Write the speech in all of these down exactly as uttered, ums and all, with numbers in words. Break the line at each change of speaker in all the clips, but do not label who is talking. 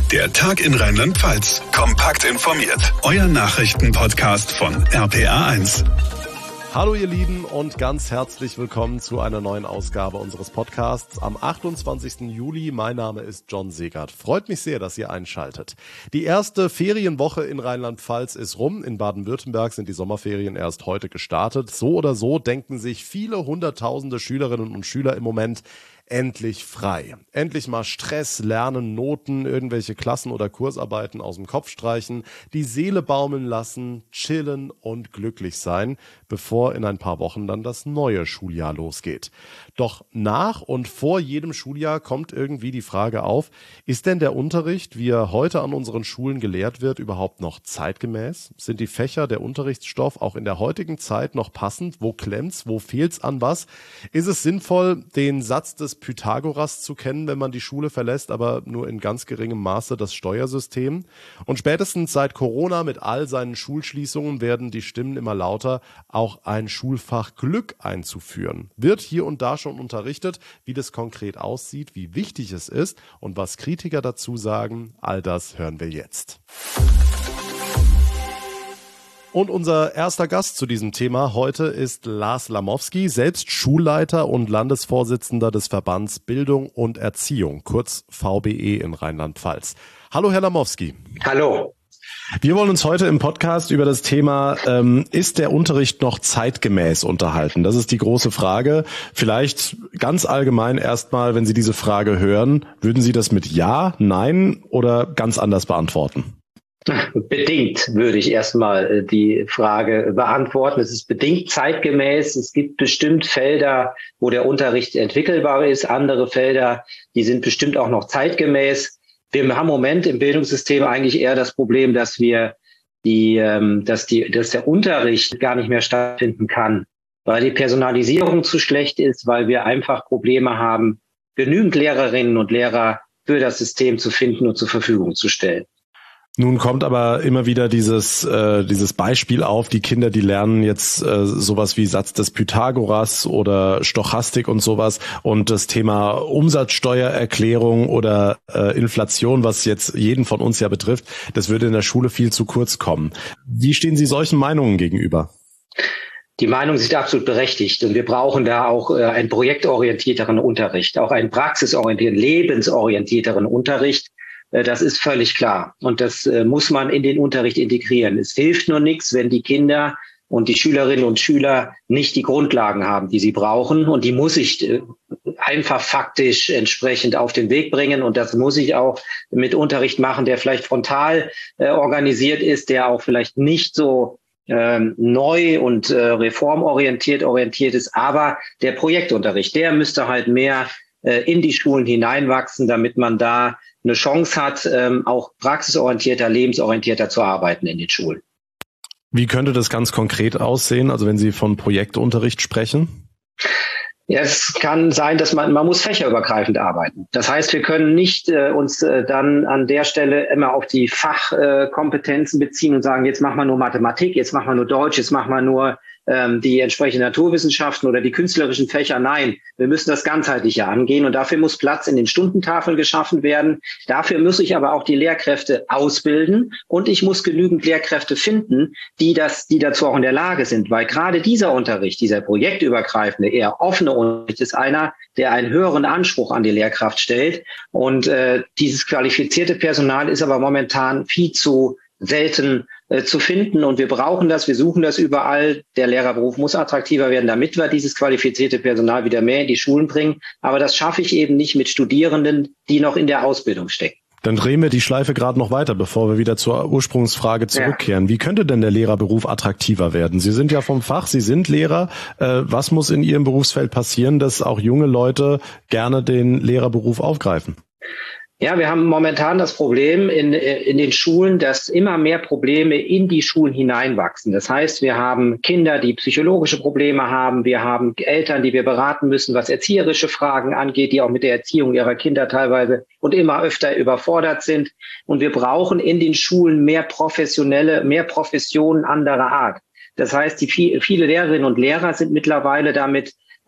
Der Tag in Rheinland-Pfalz. Kompakt informiert. Euer Nachrichtenpodcast von R P R eins.
Hallo ihr Lieben und ganz herzlich willkommen zu einer neuen Ausgabe unseres Podcasts am achtundzwanzigsten Juli. Mein Name ist John Segert. Freut mich sehr, dass ihr einschaltet. Die erste Ferienwoche in Rheinland-Pfalz ist rum. In Baden-Württemberg sind die Sommerferien erst heute gestartet. So oder so denken sich viele hunderttausende Schülerinnen und Schüler im Moment endlich frei. Endlich mal Stress, Lernen, Noten, irgendwelche Klassen- oder Kursarbeiten aus dem Kopf streichen, die Seele baumeln lassen, chillen und glücklich sein, bevor in ein paar Wochen dann das neue Schuljahr losgeht. Doch nach und vor jedem Schuljahr kommt irgendwie die Frage auf, ist denn der Unterricht, wie er heute an unseren Schulen gelehrt wird, überhaupt noch zeitgemäß? Sind die Fächer, der Unterrichtsstoff auch in der heutigen Zeit noch passend? Wo klemmt's? Wo fehlt's an was? Ist es sinnvoll, den Satz des Pythagoras zu kennen, wenn man die Schule verlässt, aber nur in ganz geringem Maße das Steuersystem? Und spätestens seit Corona mit all seinen Schulschließungen werden die Stimmen immer lauter, auch ein Schulfach Glück einzuführen. Wird hier und da schon unterrichtet, wie das konkret aussieht, wie wichtig es ist und was Kritiker dazu sagen, all das hören wir jetzt. Und unser erster Gast zu diesem Thema heute ist Lars Lamowski, selbst Schulleiter und Landesvorsitzender des Verbands Bildung und Erziehung, kurz V B E in Rheinland-Pfalz. Hallo, Herr Lamowski.
Hallo.
Wir wollen uns heute im Podcast über das Thema, ähm, ist der Unterricht noch zeitgemäß unterhalten? Das ist die große Frage. Vielleicht ganz allgemein erstmal, wenn Sie diese Frage hören, würden Sie das mit Ja, Nein oder ganz anders beantworten?
Bedingt würde ich erstmal die Frage beantworten. Es ist bedingt zeitgemäß. Es gibt bestimmt Felder, wo der Unterricht entwickelbar ist. Andere Felder, die sind bestimmt auch noch zeitgemäß. Wir haben im Moment im Bildungssystem eigentlich eher das Problem, dass wir die, dass die, dass der Unterricht gar nicht mehr stattfinden kann, weil die Personalisierung zu schlecht ist, weil wir einfach Probleme haben, genügend Lehrerinnen und Lehrer für das System zu finden und zur Verfügung zu stellen.
Nun kommt aber immer wieder dieses äh, dieses Beispiel auf, die Kinder, die lernen jetzt äh, sowas wie Satz des Pythagoras oder Stochastik und sowas, und das Thema Umsatzsteuererklärung oder äh, Inflation, was jetzt jeden von uns ja betrifft, das würde in der Schule viel zu kurz kommen. Wie stehen Sie solchen Meinungen gegenüber?
Die Meinungen sind absolut berechtigt und wir brauchen da auch äh, einen projektorientierteren Unterricht, auch einen praxisorientierten, lebensorientierteren Unterricht. Das ist völlig klar und das äh, muss man in den Unterricht integrieren. Es hilft nur nichts, wenn die Kinder und die Schülerinnen und Schüler nicht die Grundlagen haben, die sie brauchen, und die muss ich äh, einfach faktisch entsprechend auf den Weg bringen, und das muss ich auch mit Unterricht machen, der vielleicht frontal äh, organisiert ist, der auch vielleicht nicht so ähm, neu und äh, reformorientiert orientiert ist, aber der Projektunterricht, der müsste halt mehr äh, in die Schulen hineinwachsen, damit man da eine Chance hat, ähm, auch praxisorientierter, lebensorientierter zu arbeiten in den Schulen.
Wie könnte das ganz konkret aussehen, also wenn Sie von Projektunterricht sprechen?
Ja, es kann sein, dass man, man muss fächerübergreifend arbeiten. Das heißt, wir können nicht äh, uns äh, dann an der Stelle immer auf die Fachkompetenzen äh, beziehen und sagen, jetzt machen wir nur Mathematik, jetzt machen wir nur Deutsch, jetzt machen wir nur ähm, die entsprechenden Naturwissenschaften oder die künstlerischen Fächer. Nein, wir müssen das ganzheitlicher angehen, und dafür muss Platz in den Stundentafeln geschaffen werden. Dafür muss ich aber auch die Lehrkräfte ausbilden, und ich muss genügend Lehrkräfte finden, die das, die dazu auch in der Lage sind, weil gerade dieser Unterricht, dieser projektübergreifende, eher offene Unterricht ist einer, der einen höheren Anspruch an die Lehrkraft stellt, und äh, dieses qualifizierte Personal ist aber momentan viel zu selten äh, zu finden, und wir brauchen das, wir suchen das überall. Der Lehrerberuf muss attraktiver werden, damit wir dieses qualifizierte Personal wieder mehr in die Schulen bringen, aber das schaffe ich eben nicht mit Studierenden, die noch in der Ausbildung stecken.
Dann drehen wir die Schleife gerade noch weiter, bevor wir wieder zur Ursprungsfrage zurückkehren. Ja. Wie könnte denn der Lehrerberuf attraktiver werden? Sie sind ja vom Fach, Sie sind Lehrer. Äh, was muss in Ihrem Berufsfeld passieren, dass auch junge Leute gerne den Lehrerberuf aufgreifen?
Ja, wir haben momentan das Problem in, in den Schulen, dass immer mehr Probleme in die Schulen hineinwachsen. Das heißt, wir haben Kinder, die psychologische Probleme haben. Wir haben Eltern, die wir beraten müssen, was erzieherische Fragen angeht, die auch mit der Erziehung ihrer Kinder teilweise und immer öfter überfordert sind. Und wir brauchen in den Schulen mehr professionelle, mehr Professionen anderer Art. Das heißt, die viele Lehrerinnen und Lehrer sind mittlerweile damit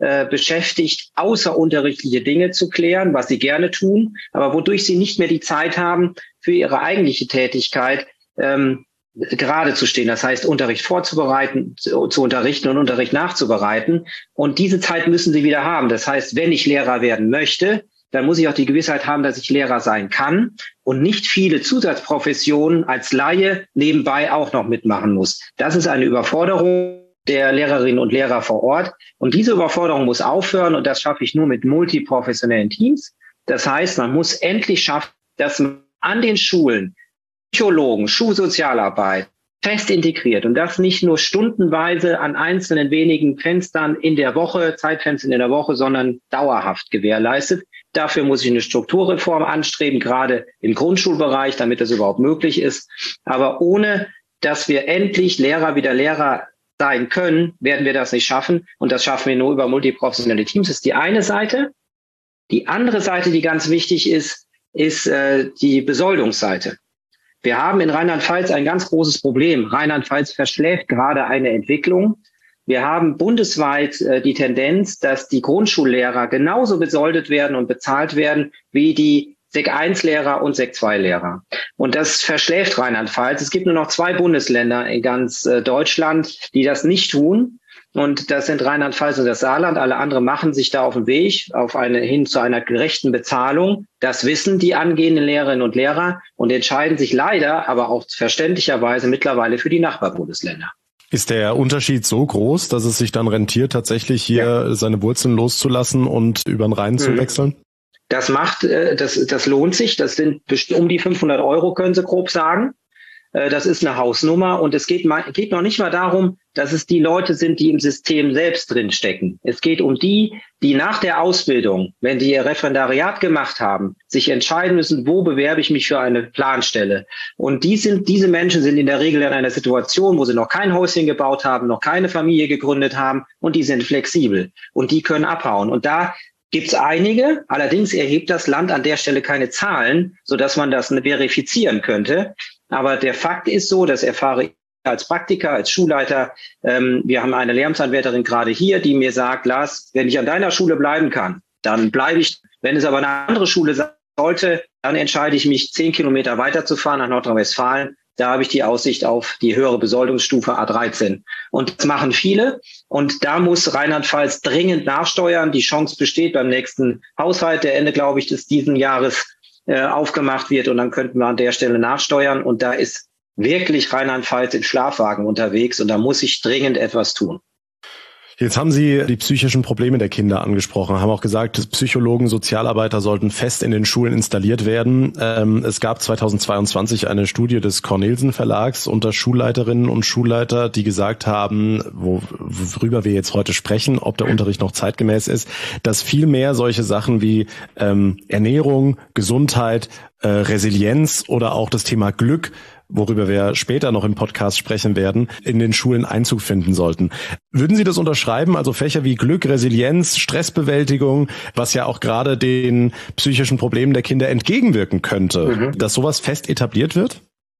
äh, beschäftigt, außerunterrichtliche Dinge zu klären, was sie gerne tun, aber wodurch sie nicht mehr die Zeit haben, für ihre eigentliche Tätigkeit ähm, gerade zu stehen. Das heißt, Unterricht vorzubereiten, zu, zu unterrichten und Unterricht nachzubereiten. Und diese Zeit müssen sie wieder haben. Das heißt, wenn ich Lehrer werden möchte, dann muss ich auch die Gewissheit haben, dass ich Lehrer sein kann und nicht viele Zusatzprofessionen als Laie nebenbei auch noch mitmachen muss. Das ist eine Überforderung der Lehrerinnen und Lehrer vor Ort. Und diese Überforderung muss aufhören und das schaffe ich nur mit multiprofessionellen Teams. Das heißt, man muss endlich schaffen, dass man an den Schulen Psychologen, Schulsozialarbeit fest integriert und das nicht nur stundenweise an einzelnen wenigen Fenstern in der Woche, Zeitfenstern in der Woche, sondern dauerhaft gewährleistet. Dafür muss ich eine Strukturreform anstreben, gerade im Grundschulbereich, damit das überhaupt möglich ist. Aber ohne, dass wir endlich Lehrer wieder Lehrer sein können, werden wir das nicht schaffen. Und das schaffen wir nur über multiprofessionelle Teams. Das ist die eine Seite. Die andere Seite, die ganz wichtig ist, ist äh, die Besoldungsseite. Wir haben in Rheinland-Pfalz ein ganz großes Problem. Rheinland-Pfalz verschläft gerade eine Entwicklung. Wir haben bundesweit äh, die Tendenz, dass die Grundschullehrer genauso besoldet werden und bezahlt werden wie die Sek eins Lehrer und Sek zwei Lehrer. Und das verschläft Rheinland-Pfalz. Es gibt nur noch zwei Bundesländer in ganz äh, Deutschland, die das nicht tun. Und das sind Rheinland-Pfalz und das Saarland. Alle anderen machen sich da auf den Weg auf eine, hin zu einer gerechten Bezahlung. Das wissen die angehenden Lehrerinnen und Lehrer und entscheiden sich leider, aber auch verständlicherweise mittlerweile für die Nachbarbundesländer.
Ist der Unterschied so groß, dass es sich dann rentiert, tatsächlich hier ja. seine Wurzeln loszulassen und über den Rhein mhm. zu wechseln?
Das macht, das, das lohnt sich. Das sind um die fünfhundert Euro, können Sie grob sagen. Das ist eine Hausnummer und es geht, mal, geht noch nicht mal darum, dass es die Leute sind, die im System selbst drinstecken. Es geht um die, die nach der Ausbildung, wenn die ihr Referendariat gemacht haben, sich entscheiden müssen, wo bewerbe ich mich für eine Planstelle. Und die sind, diese Menschen sind in der Regel in einer Situation, wo sie noch kein Häuschen gebaut haben, noch keine Familie gegründet haben und die sind flexibel und die können abhauen. Und da gibt's einige, allerdings erhebt das Land an der Stelle keine Zahlen, sodass man das verifizieren könnte. Aber der Fakt ist so, das erfahre ich als Praktiker, als Schulleiter. Ähm, wir haben eine Lehramtsanwärterin gerade hier, die mir sagt, Lars, wenn ich an deiner Schule bleiben kann, dann bleibe ich. Wenn es aber eine andere Schule sein sollte, dann entscheide ich mich, zehn Kilometer weiterzufahren nach Nordrhein-Westfalen. Da habe ich die Aussicht auf die höhere Besoldungsstufe A dreizehn. Und das machen viele. Und da muss Rheinland-Pfalz dringend nachsteuern. Die Chance besteht beim nächsten Haushalt, der Ende, glaube ich, des diesen Jahres äh, aufgemacht wird. Und dann könnten wir an der Stelle nachsteuern. Und da ist wirklich Rheinland-Pfalz im Schlafwagen unterwegs. Und da muss sich dringend etwas tun.
Jetzt haben Sie die psychischen Probleme der Kinder angesprochen, haben auch gesagt, dass Psychologen, Sozialarbeiter sollten fest in den Schulen installiert werden. Ähm, es gab zweitausendzweiundzwanzig eine Studie des Cornelsen Verlags unter Schulleiterinnen und Schulleiter, die gesagt haben, wo, worüber wir jetzt heute sprechen, ob der Unterricht noch zeitgemäß ist, dass viel mehr solche Sachen wie ähm, Ernährung, Gesundheit, äh, Resilienz oder auch das Thema Glück, worüber wir später noch im Podcast sprechen werden, in den Schulen Einzug finden sollten. Würden Sie das unterschreiben? Also Fächer wie Glück, Resilienz, Stressbewältigung, was ja auch gerade den psychischen Problemen der Kinder entgegenwirken könnte, mhm. dass sowas fest etabliert wird?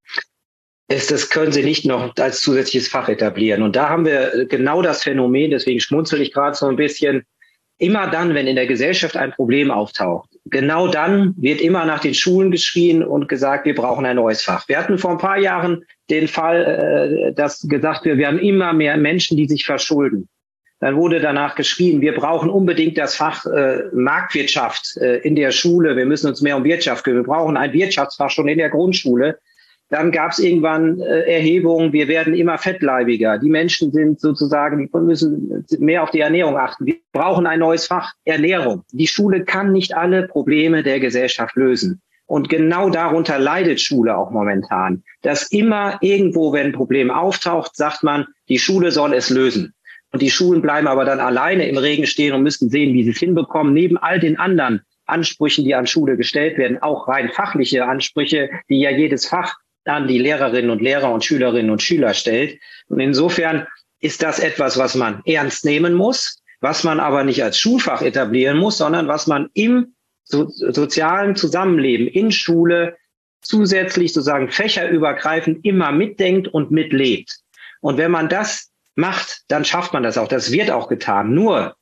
Das, das können Sie nicht noch als zusätzliches Fach etablieren. Und da haben wir genau das Phänomen, deswegen schmunzel ich gerade so ein bisschen, immer dann, wenn in der Gesellschaft ein Problem auftaucht, genau dann wird immer nach den Schulen geschrien und gesagt, wir brauchen ein neues Fach. Wir hatten vor ein paar Jahren den Fall, äh, dass gesagt wird, wir haben immer mehr Menschen, die sich verschulden. Dann wurde danach geschrien, wir brauchen unbedingt das Fach äh, Marktwirtschaft äh, in der Schule. Wir müssen uns mehr um Wirtschaft kümmern. Wir brauchen ein Wirtschaftsfach schon in der Grundschule. Dann gab es irgendwann äh, Erhebungen, wir werden immer fettleibiger. Die Menschen sind sozusagen, die müssen mehr auf die Ernährung achten. Wir brauchen ein neues Fach, Ernährung. Die Schule kann nicht alle Probleme der Gesellschaft lösen. Und genau darunter leidet Schule auch momentan. Dass immer irgendwo, wenn ein Problem auftaucht, sagt man, die Schule soll es lösen. Und die Schulen bleiben aber dann alleine im Regen stehen und müssen sehen, wie sie es hinbekommen, neben all den anderen Ansprüchen, die an Schule gestellt werden, auch rein fachliche Ansprüche, die ja jedes Fach an die Lehrerinnen und Lehrer und Schülerinnen und Schüler stellt. Und insofern ist das etwas, was man ernst nehmen muss, was man aber nicht als Schulfach etablieren muss, sondern was man im so, sozialen Zusammenleben in Schule zusätzlich sozusagen fächerübergreifend immer mitdenkt und mitlebt. Und wenn man das macht, dann schafft man das auch. Das wird auch getan. Nur,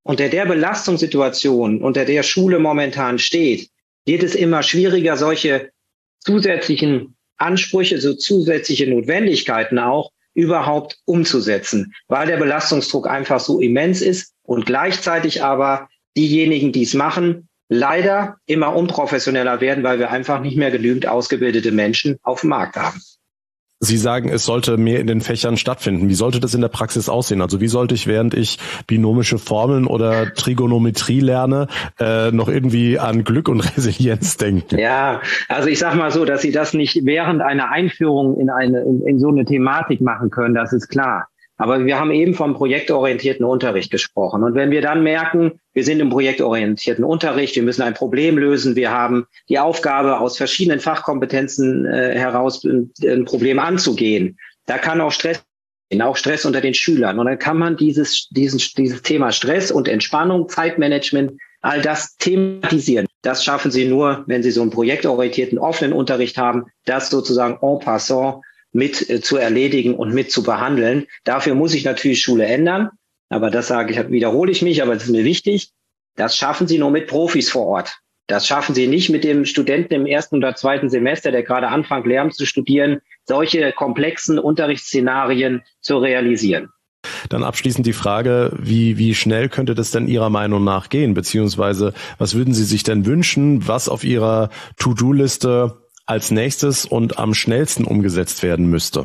unter der Belastungssituation, unter der Schule momentan steht, wird es immer schwieriger, solche zusätzlichen Ansprüche, so zusätzliche Notwendigkeiten auch überhaupt umzusetzen, weil der Belastungsdruck einfach so immens ist und gleichzeitig aber diejenigen, die es machen, leider immer unprofessioneller werden, weil wir einfach nicht mehr genügend ausgebildete Menschen auf dem Markt haben.
Sie sagen, es sollte mehr in den Fächern stattfinden. Wie sollte das in der Praxis aussehen? Also wie sollte ich, während ich binomische Formeln oder Trigonometrie lerne, äh, noch irgendwie an Glück und Resilienz denken?
Ja, also ich sag mal so, dass Sie das nicht während einer Einführung in eine in, in so eine Thematik machen können, das ist klar. Aber wir haben eben vom projektorientierten Unterricht gesprochen. Und wenn wir dann merken, wir sind im projektorientierten Unterricht, wir müssen ein Problem lösen, wir haben die Aufgabe, aus verschiedenen Fachkompetenzen äh, heraus ein, ein Problem anzugehen, da kann auch Stress, auch Stress unter den Schülern. Und dann kann man dieses, dieses, dieses Thema Stress und Entspannung, Zeitmanagement, all das thematisieren. Das schaffen Sie nur, wenn Sie so einen projektorientierten, offenen Unterricht haben, das sozusagen en passant mit äh, zu erledigen und mit zu behandeln. Dafür muss sich natürlich Schule ändern. Aber das sage ich, wiederhole ich mich, aber das ist mir wichtig. Das schaffen Sie nur mit Profis vor Ort. Das schaffen Sie nicht mit dem Studenten im ersten oder zweiten Semester, der gerade anfängt, Lehramt zu studieren, solche komplexen Unterrichtsszenarien zu realisieren.
Dann abschließend die Frage, wie, wie schnell könnte das denn Ihrer Meinung nach gehen? Beziehungsweise, was würden Sie sich denn wünschen, was auf Ihrer To-Do-Liste als nächstes und am schnellsten umgesetzt werden müsste?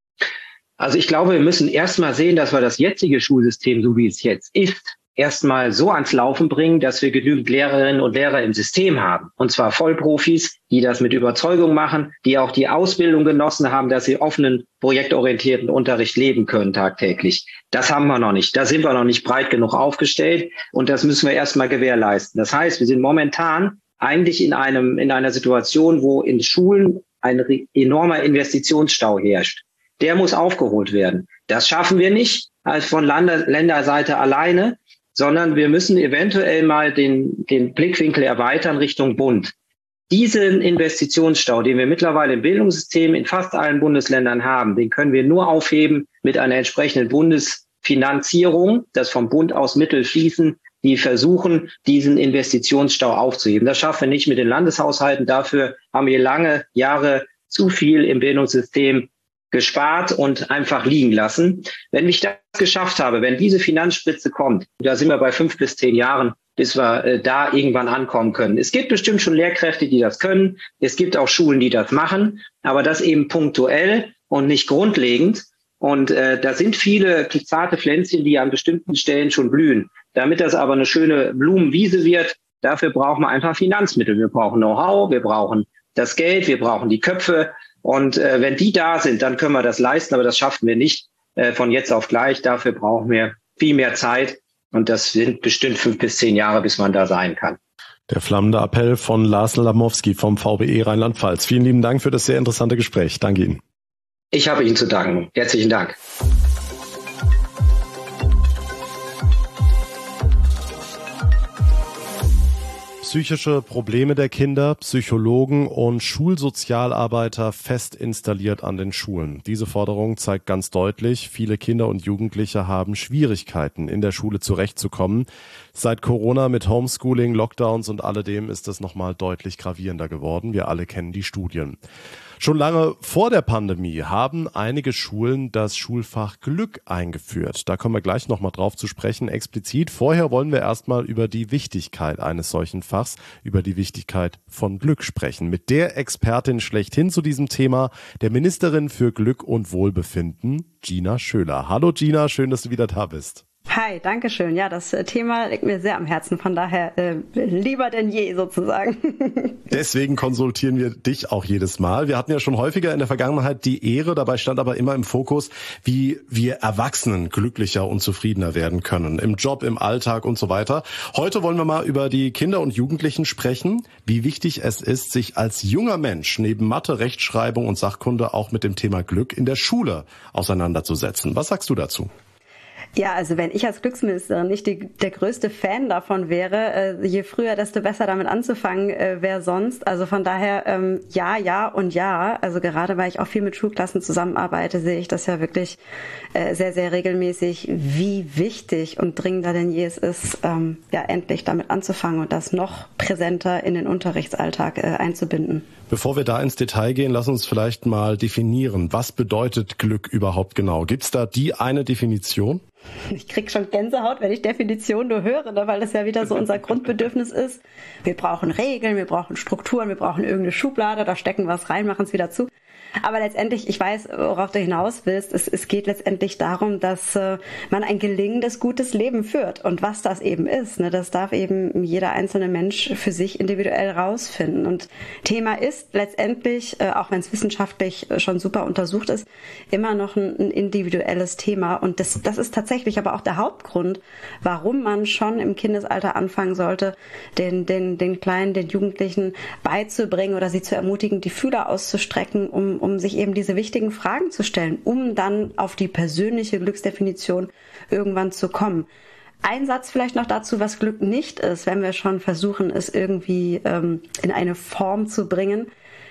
Also ich glaube, wir müssen erstmal sehen, dass wir das jetzige Schulsystem, so wie es jetzt ist, erstmal so ans Laufen bringen, dass wir genügend Lehrerinnen und Lehrer im System haben. Und zwar Vollprofis, die das mit Überzeugung machen, die auch die Ausbildung genossen haben, dass sie offenen, projektorientierten Unterricht leben können tagtäglich. Das haben wir noch nicht. Da sind wir noch nicht breit genug aufgestellt und das müssen wir erstmal gewährleisten. Das heißt, wir sind momentan eigentlich in einem, in einer Situation, wo in Schulen ein enormer Investitionsstau herrscht. Der muss aufgeholt werden. Das schaffen wir nicht als von Lande, Länderseite alleine, sondern wir müssen eventuell mal den, den Blickwinkel erweitern Richtung Bund. Diesen Investitionsstau, den wir mittlerweile im Bildungssystem in fast allen Bundesländern haben, den können wir nur aufheben mit einer entsprechenden Bundesfinanzierung, dass vom Bund aus Mittel fließen, die versuchen, diesen Investitionsstau aufzuheben. Das schaffen wir nicht mit den Landeshaushalten. Dafür haben wir lange Jahre zu viel im Bildungssystem gespart und einfach liegen lassen. Wenn ich das geschafft habe, wenn diese Finanzspritze kommt, da sind wir bei fünf bis zehn Jahren, bis wir äh, da irgendwann ankommen können. Es gibt bestimmt schon Lehrkräfte, die das können. Es gibt auch Schulen, die das machen, aber das eben punktuell und nicht grundlegend. Und äh, da sind viele zarte Pflänzchen, die an bestimmten Stellen schon blühen. Damit das aber eine schöne Blumenwiese wird, dafür brauchen wir einfach Finanzmittel. Wir brauchen Know-how, wir brauchen das Geld, wir brauchen die Köpfe. Und äh, wenn die da sind, dann können wir das leisten, aber das schaffen wir nicht äh, von jetzt auf gleich. Dafür brauchen wir viel mehr Zeit und das sind bestimmt fünf bis zehn Jahre, bis man da sein kann.
Der flammende Appell von Lars Lamowski vom V B E Rheinland-Pfalz. Vielen lieben Dank für das sehr interessante Gespräch. Danke Ihnen.
Ich habe Ihnen zu danken. Herzlichen Dank.
Psychische Probleme der Kinder, Psychologen und Schulsozialarbeiter fest installiert an den Schulen. Diese Forderung zeigt ganz deutlich, viele Kinder und Jugendliche haben Schwierigkeiten, in der Schule zurechtzukommen. Seit Corona mit Homeschooling, Lockdowns und alledem ist es nochmal deutlich gravierender geworden. Wir alle kennen die Studien. Schon lange vor der Pandemie haben einige Schulen das Schulfach Glück eingeführt. Da kommen wir gleich nochmal drauf zu sprechen, explizit. Vorher wollen wir erstmal über die Wichtigkeit eines solchen Fachs, über die Wichtigkeit von Glück sprechen. Mit der Expertin schlechthin zu diesem Thema, der Ministerin für Glück und Wohlbefinden, Gina Schöler. Hallo Gina, schön, dass du wieder da bist.
Hi, danke schön. Ja, das Thema liegt mir sehr am Herzen, von daher äh, lieber denn je sozusagen.
Deswegen konsultieren wir dich auch jedes Mal. Wir hatten ja schon häufiger in der Vergangenheit die Ehre, dabei stand aber immer im Fokus, wie wir Erwachsenen glücklicher und zufriedener werden können, im Job, im Alltag und so weiter. Heute wollen wir mal über die Kinder und Jugendlichen sprechen, wie wichtig es ist, sich als junger Mensch neben Mathe, Rechtschreibung und Sachkunde auch mit dem Thema Glück in der Schule auseinanderzusetzen. Was sagst du dazu?
Ja, also wenn ich als Glücksministerin nicht die, der größte Fan davon wäre, äh, je früher, desto besser damit anzufangen, äh, wer sonst. Also von daher ähm, ja, ja und ja. Also gerade weil ich auch viel mit Schulklassen zusammenarbeite, sehe ich das ja wirklich äh, sehr, sehr regelmäßig, wie wichtig und dringender denn je es ist, ähm, ja endlich damit anzufangen und das noch präsenter in den Unterrichtsalltag äh, einzubinden.
Bevor wir da ins Detail gehen, lass uns vielleicht mal definieren. Was bedeutet Glück überhaupt genau? Gibt es da die eine Definition?
Ich krieg schon Gänsehaut, wenn ich Definition nur höre, ne, weil das ja wieder so unser Grundbedürfnis ist. Wir brauchen Regeln, wir brauchen Strukturen, wir brauchen irgendeine Schublade, da stecken wir was rein, machen es wieder zu. Aber letztendlich, ich weiß, worauf du hinaus willst, es, es geht letztendlich darum, dass äh, man ein gelingendes, gutes Leben führt. Und was das eben ist, ne, das darf eben jeder einzelne Mensch für sich individuell rausfinden. Und Thema ist letztendlich, äh, auch wenn es wissenschaftlich schon super untersucht ist, immer noch ein, ein individuelles Thema. Und das, das ist tatsächlich aber auch der Hauptgrund, warum man schon im Kindesalter anfangen sollte, den, den, den Kleinen, den Jugendlichen beizubringen oder sie zu ermutigen, die Fühler auszustrecken, um um sich eben diese wichtigen Fragen zu stellen, um dann auf die persönliche Glücksdefinition irgendwann zu kommen. Ein Satz vielleicht noch dazu, was Glück nicht ist, wenn wir schon versuchen, es irgendwie ähm, in eine Form zu bringen.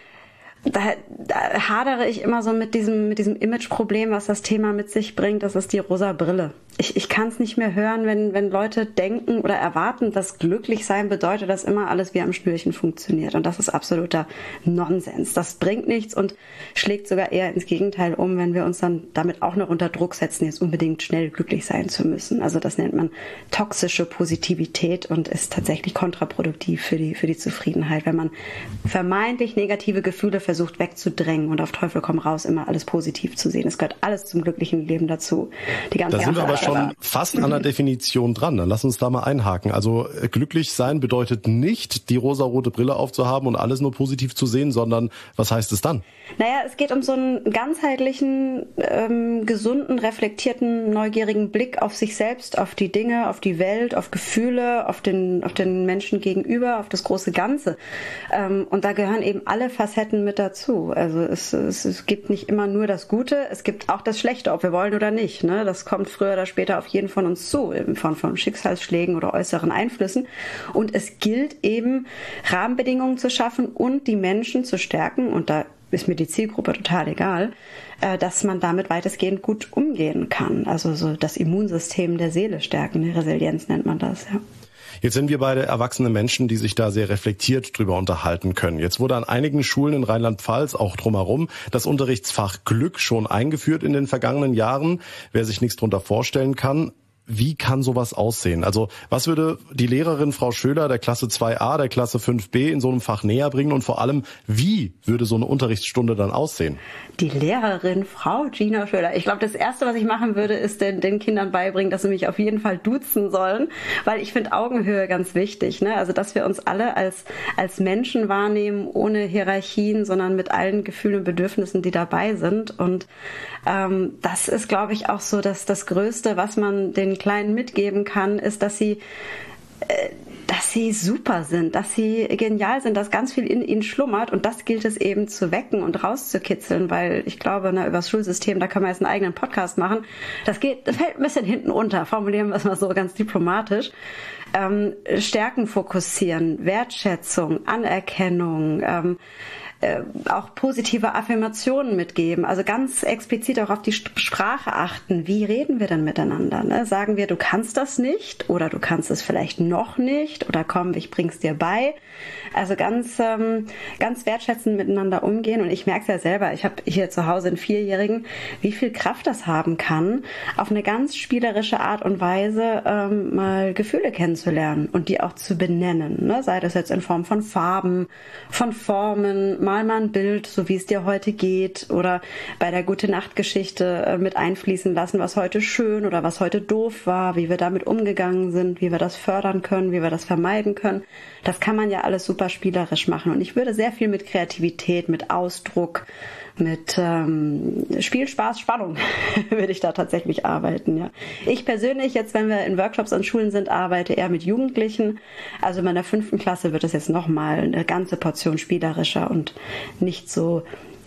Da, da hadere ich immer so mit diesem mit diesem Imageproblem, was das Thema mit sich bringt. Das ist die rosa Brille. Ich, ich kann es nicht mehr hören, wenn wenn Leute denken oder erwarten, dass glücklich sein bedeutet, dass immer alles wie am Schnürchen funktioniert. Und das ist absoluter Nonsens. Das bringt nichts und schlägt sogar eher ins Gegenteil um, wenn wir uns dann damit auch noch unter Druck setzen, jetzt unbedingt schnell glücklich sein zu müssen. Also das nennt man toxische Positivität und ist tatsächlich kontraproduktiv für die für die Zufriedenheit, wenn man vermeintlich negative Gefühle versucht wegzudrängen und auf Teufel komm raus immer alles positiv zu sehen. Es gehört alles zum glücklichen Leben dazu. Die ganze
da sind wir aber schon fast an der Definition dran. Dann lass uns da mal einhaken. Also glücklich sein bedeutet nicht, die rosarote Brille aufzuhaben und alles nur positiv zu sehen, sondern was heißt es dann?
Naja, es geht um so einen ganzheitlichen, ähm, gesunden, reflektierten, neugierigen Blick auf sich selbst, auf die Dinge, auf die Welt, auf Gefühle, auf den, auf den Menschen gegenüber, auf das große Ganze. Ähm, und da gehören eben alle Facetten mit dazu. Also es, es, es gibt nicht immer nur das Gute, es gibt auch das Schlechte, ob wir wollen oder nicht. Ne? Das kommt früher oder später auf jeden von uns zu, in Form von Schicksalsschlägen oder äußeren Einflüssen. Und es gilt eben, Rahmenbedingungen zu schaffen und die Menschen zu stärken. Und da ist mir die Zielgruppe total egal, äh, dass man damit weitestgehend gut umgehen kann. Also so das Immunsystem der Seele stärken, die Resilienz nennt man das, ja.
Jetzt sind wir beide erwachsene Menschen, die sich da sehr reflektiert drüber unterhalten können. Jetzt wurde an einigen Schulen in Rheinland-Pfalz, auch drumherum, das Unterrichtsfach Glück schon eingeführt in den vergangenen Jahren. Wer sich nichts drunter vorstellen kann, wie kann sowas aussehen? Also was würde die Lehrerin Frau Schöler der Klasse zwei a, der Klasse fünf b in so einem Fach näher bringen und vor allem, wie würde so eine Unterrichtsstunde dann aussehen?
Die Lehrerin Frau Gina Schöler. Ich glaube, das Erste, was ich machen würde, ist den, den Kindern beibringen, dass sie mich auf jeden Fall duzen sollen, weil ich finde Augenhöhe ganz wichtig. Ne? Also dass wir uns alle als, als Menschen wahrnehmen, ohne Hierarchien, sondern mit allen Gefühlen und Bedürfnissen, die dabei sind. Und ähm, das ist, glaube ich, auch so, dass das Größte, was man den Kleinen mitgeben kann, ist, dass sie äh, dass sie super sind, dass sie genial sind, dass ganz viel in ihnen schlummert und das gilt es eben zu wecken und rauszukitzeln, weil ich glaube, na, über das Schulsystem, da können wir jetzt einen eigenen Podcast machen. Das geht, das fällt ein bisschen hinten unter, formulieren wir es mal so ganz diplomatisch. Ähm, Stärken fokussieren, Wertschätzung, Anerkennung, ähm, Äh, auch positive Affirmationen mitgeben, also ganz explizit auch auf die Sprache achten. Wie reden wir denn miteinander? Ne? Sagen wir, du kannst das nicht oder du kannst es vielleicht noch nicht oder komm, ich bring's dir bei. Also ganz ähm, ganz wertschätzend miteinander umgehen und ich merke es ja selber, ich habe hier zu Hause einen Vierjährigen, wie viel Kraft das haben kann, auf eine ganz spielerische Art und Weise ähm, mal Gefühle kennenzulernen und die auch zu benennen. Ne? Sei das jetzt in Form von Farben, von Formen, mal mal ein Bild, so wie es dir heute geht oder bei der Gute-Nacht-Geschichte äh, mit einfließen lassen, was heute schön oder was heute doof war, wie wir damit umgegangen sind, wie wir das fördern können, wie wir das vermeiden können. Das kann man ja alles super spielerisch machen und ich würde sehr viel mit Kreativität, mit Ausdruck, mit ähm, Spiel, Spaß, Spannung würde ich da tatsächlich arbeiten. Ja. Ich persönlich, jetzt wenn wir in Workshops an Schulen sind, arbeite eher mit Jugendlichen. Also in meiner fünften Klasse wird es jetzt nochmal eine ganze Portion spielerischer und nicht so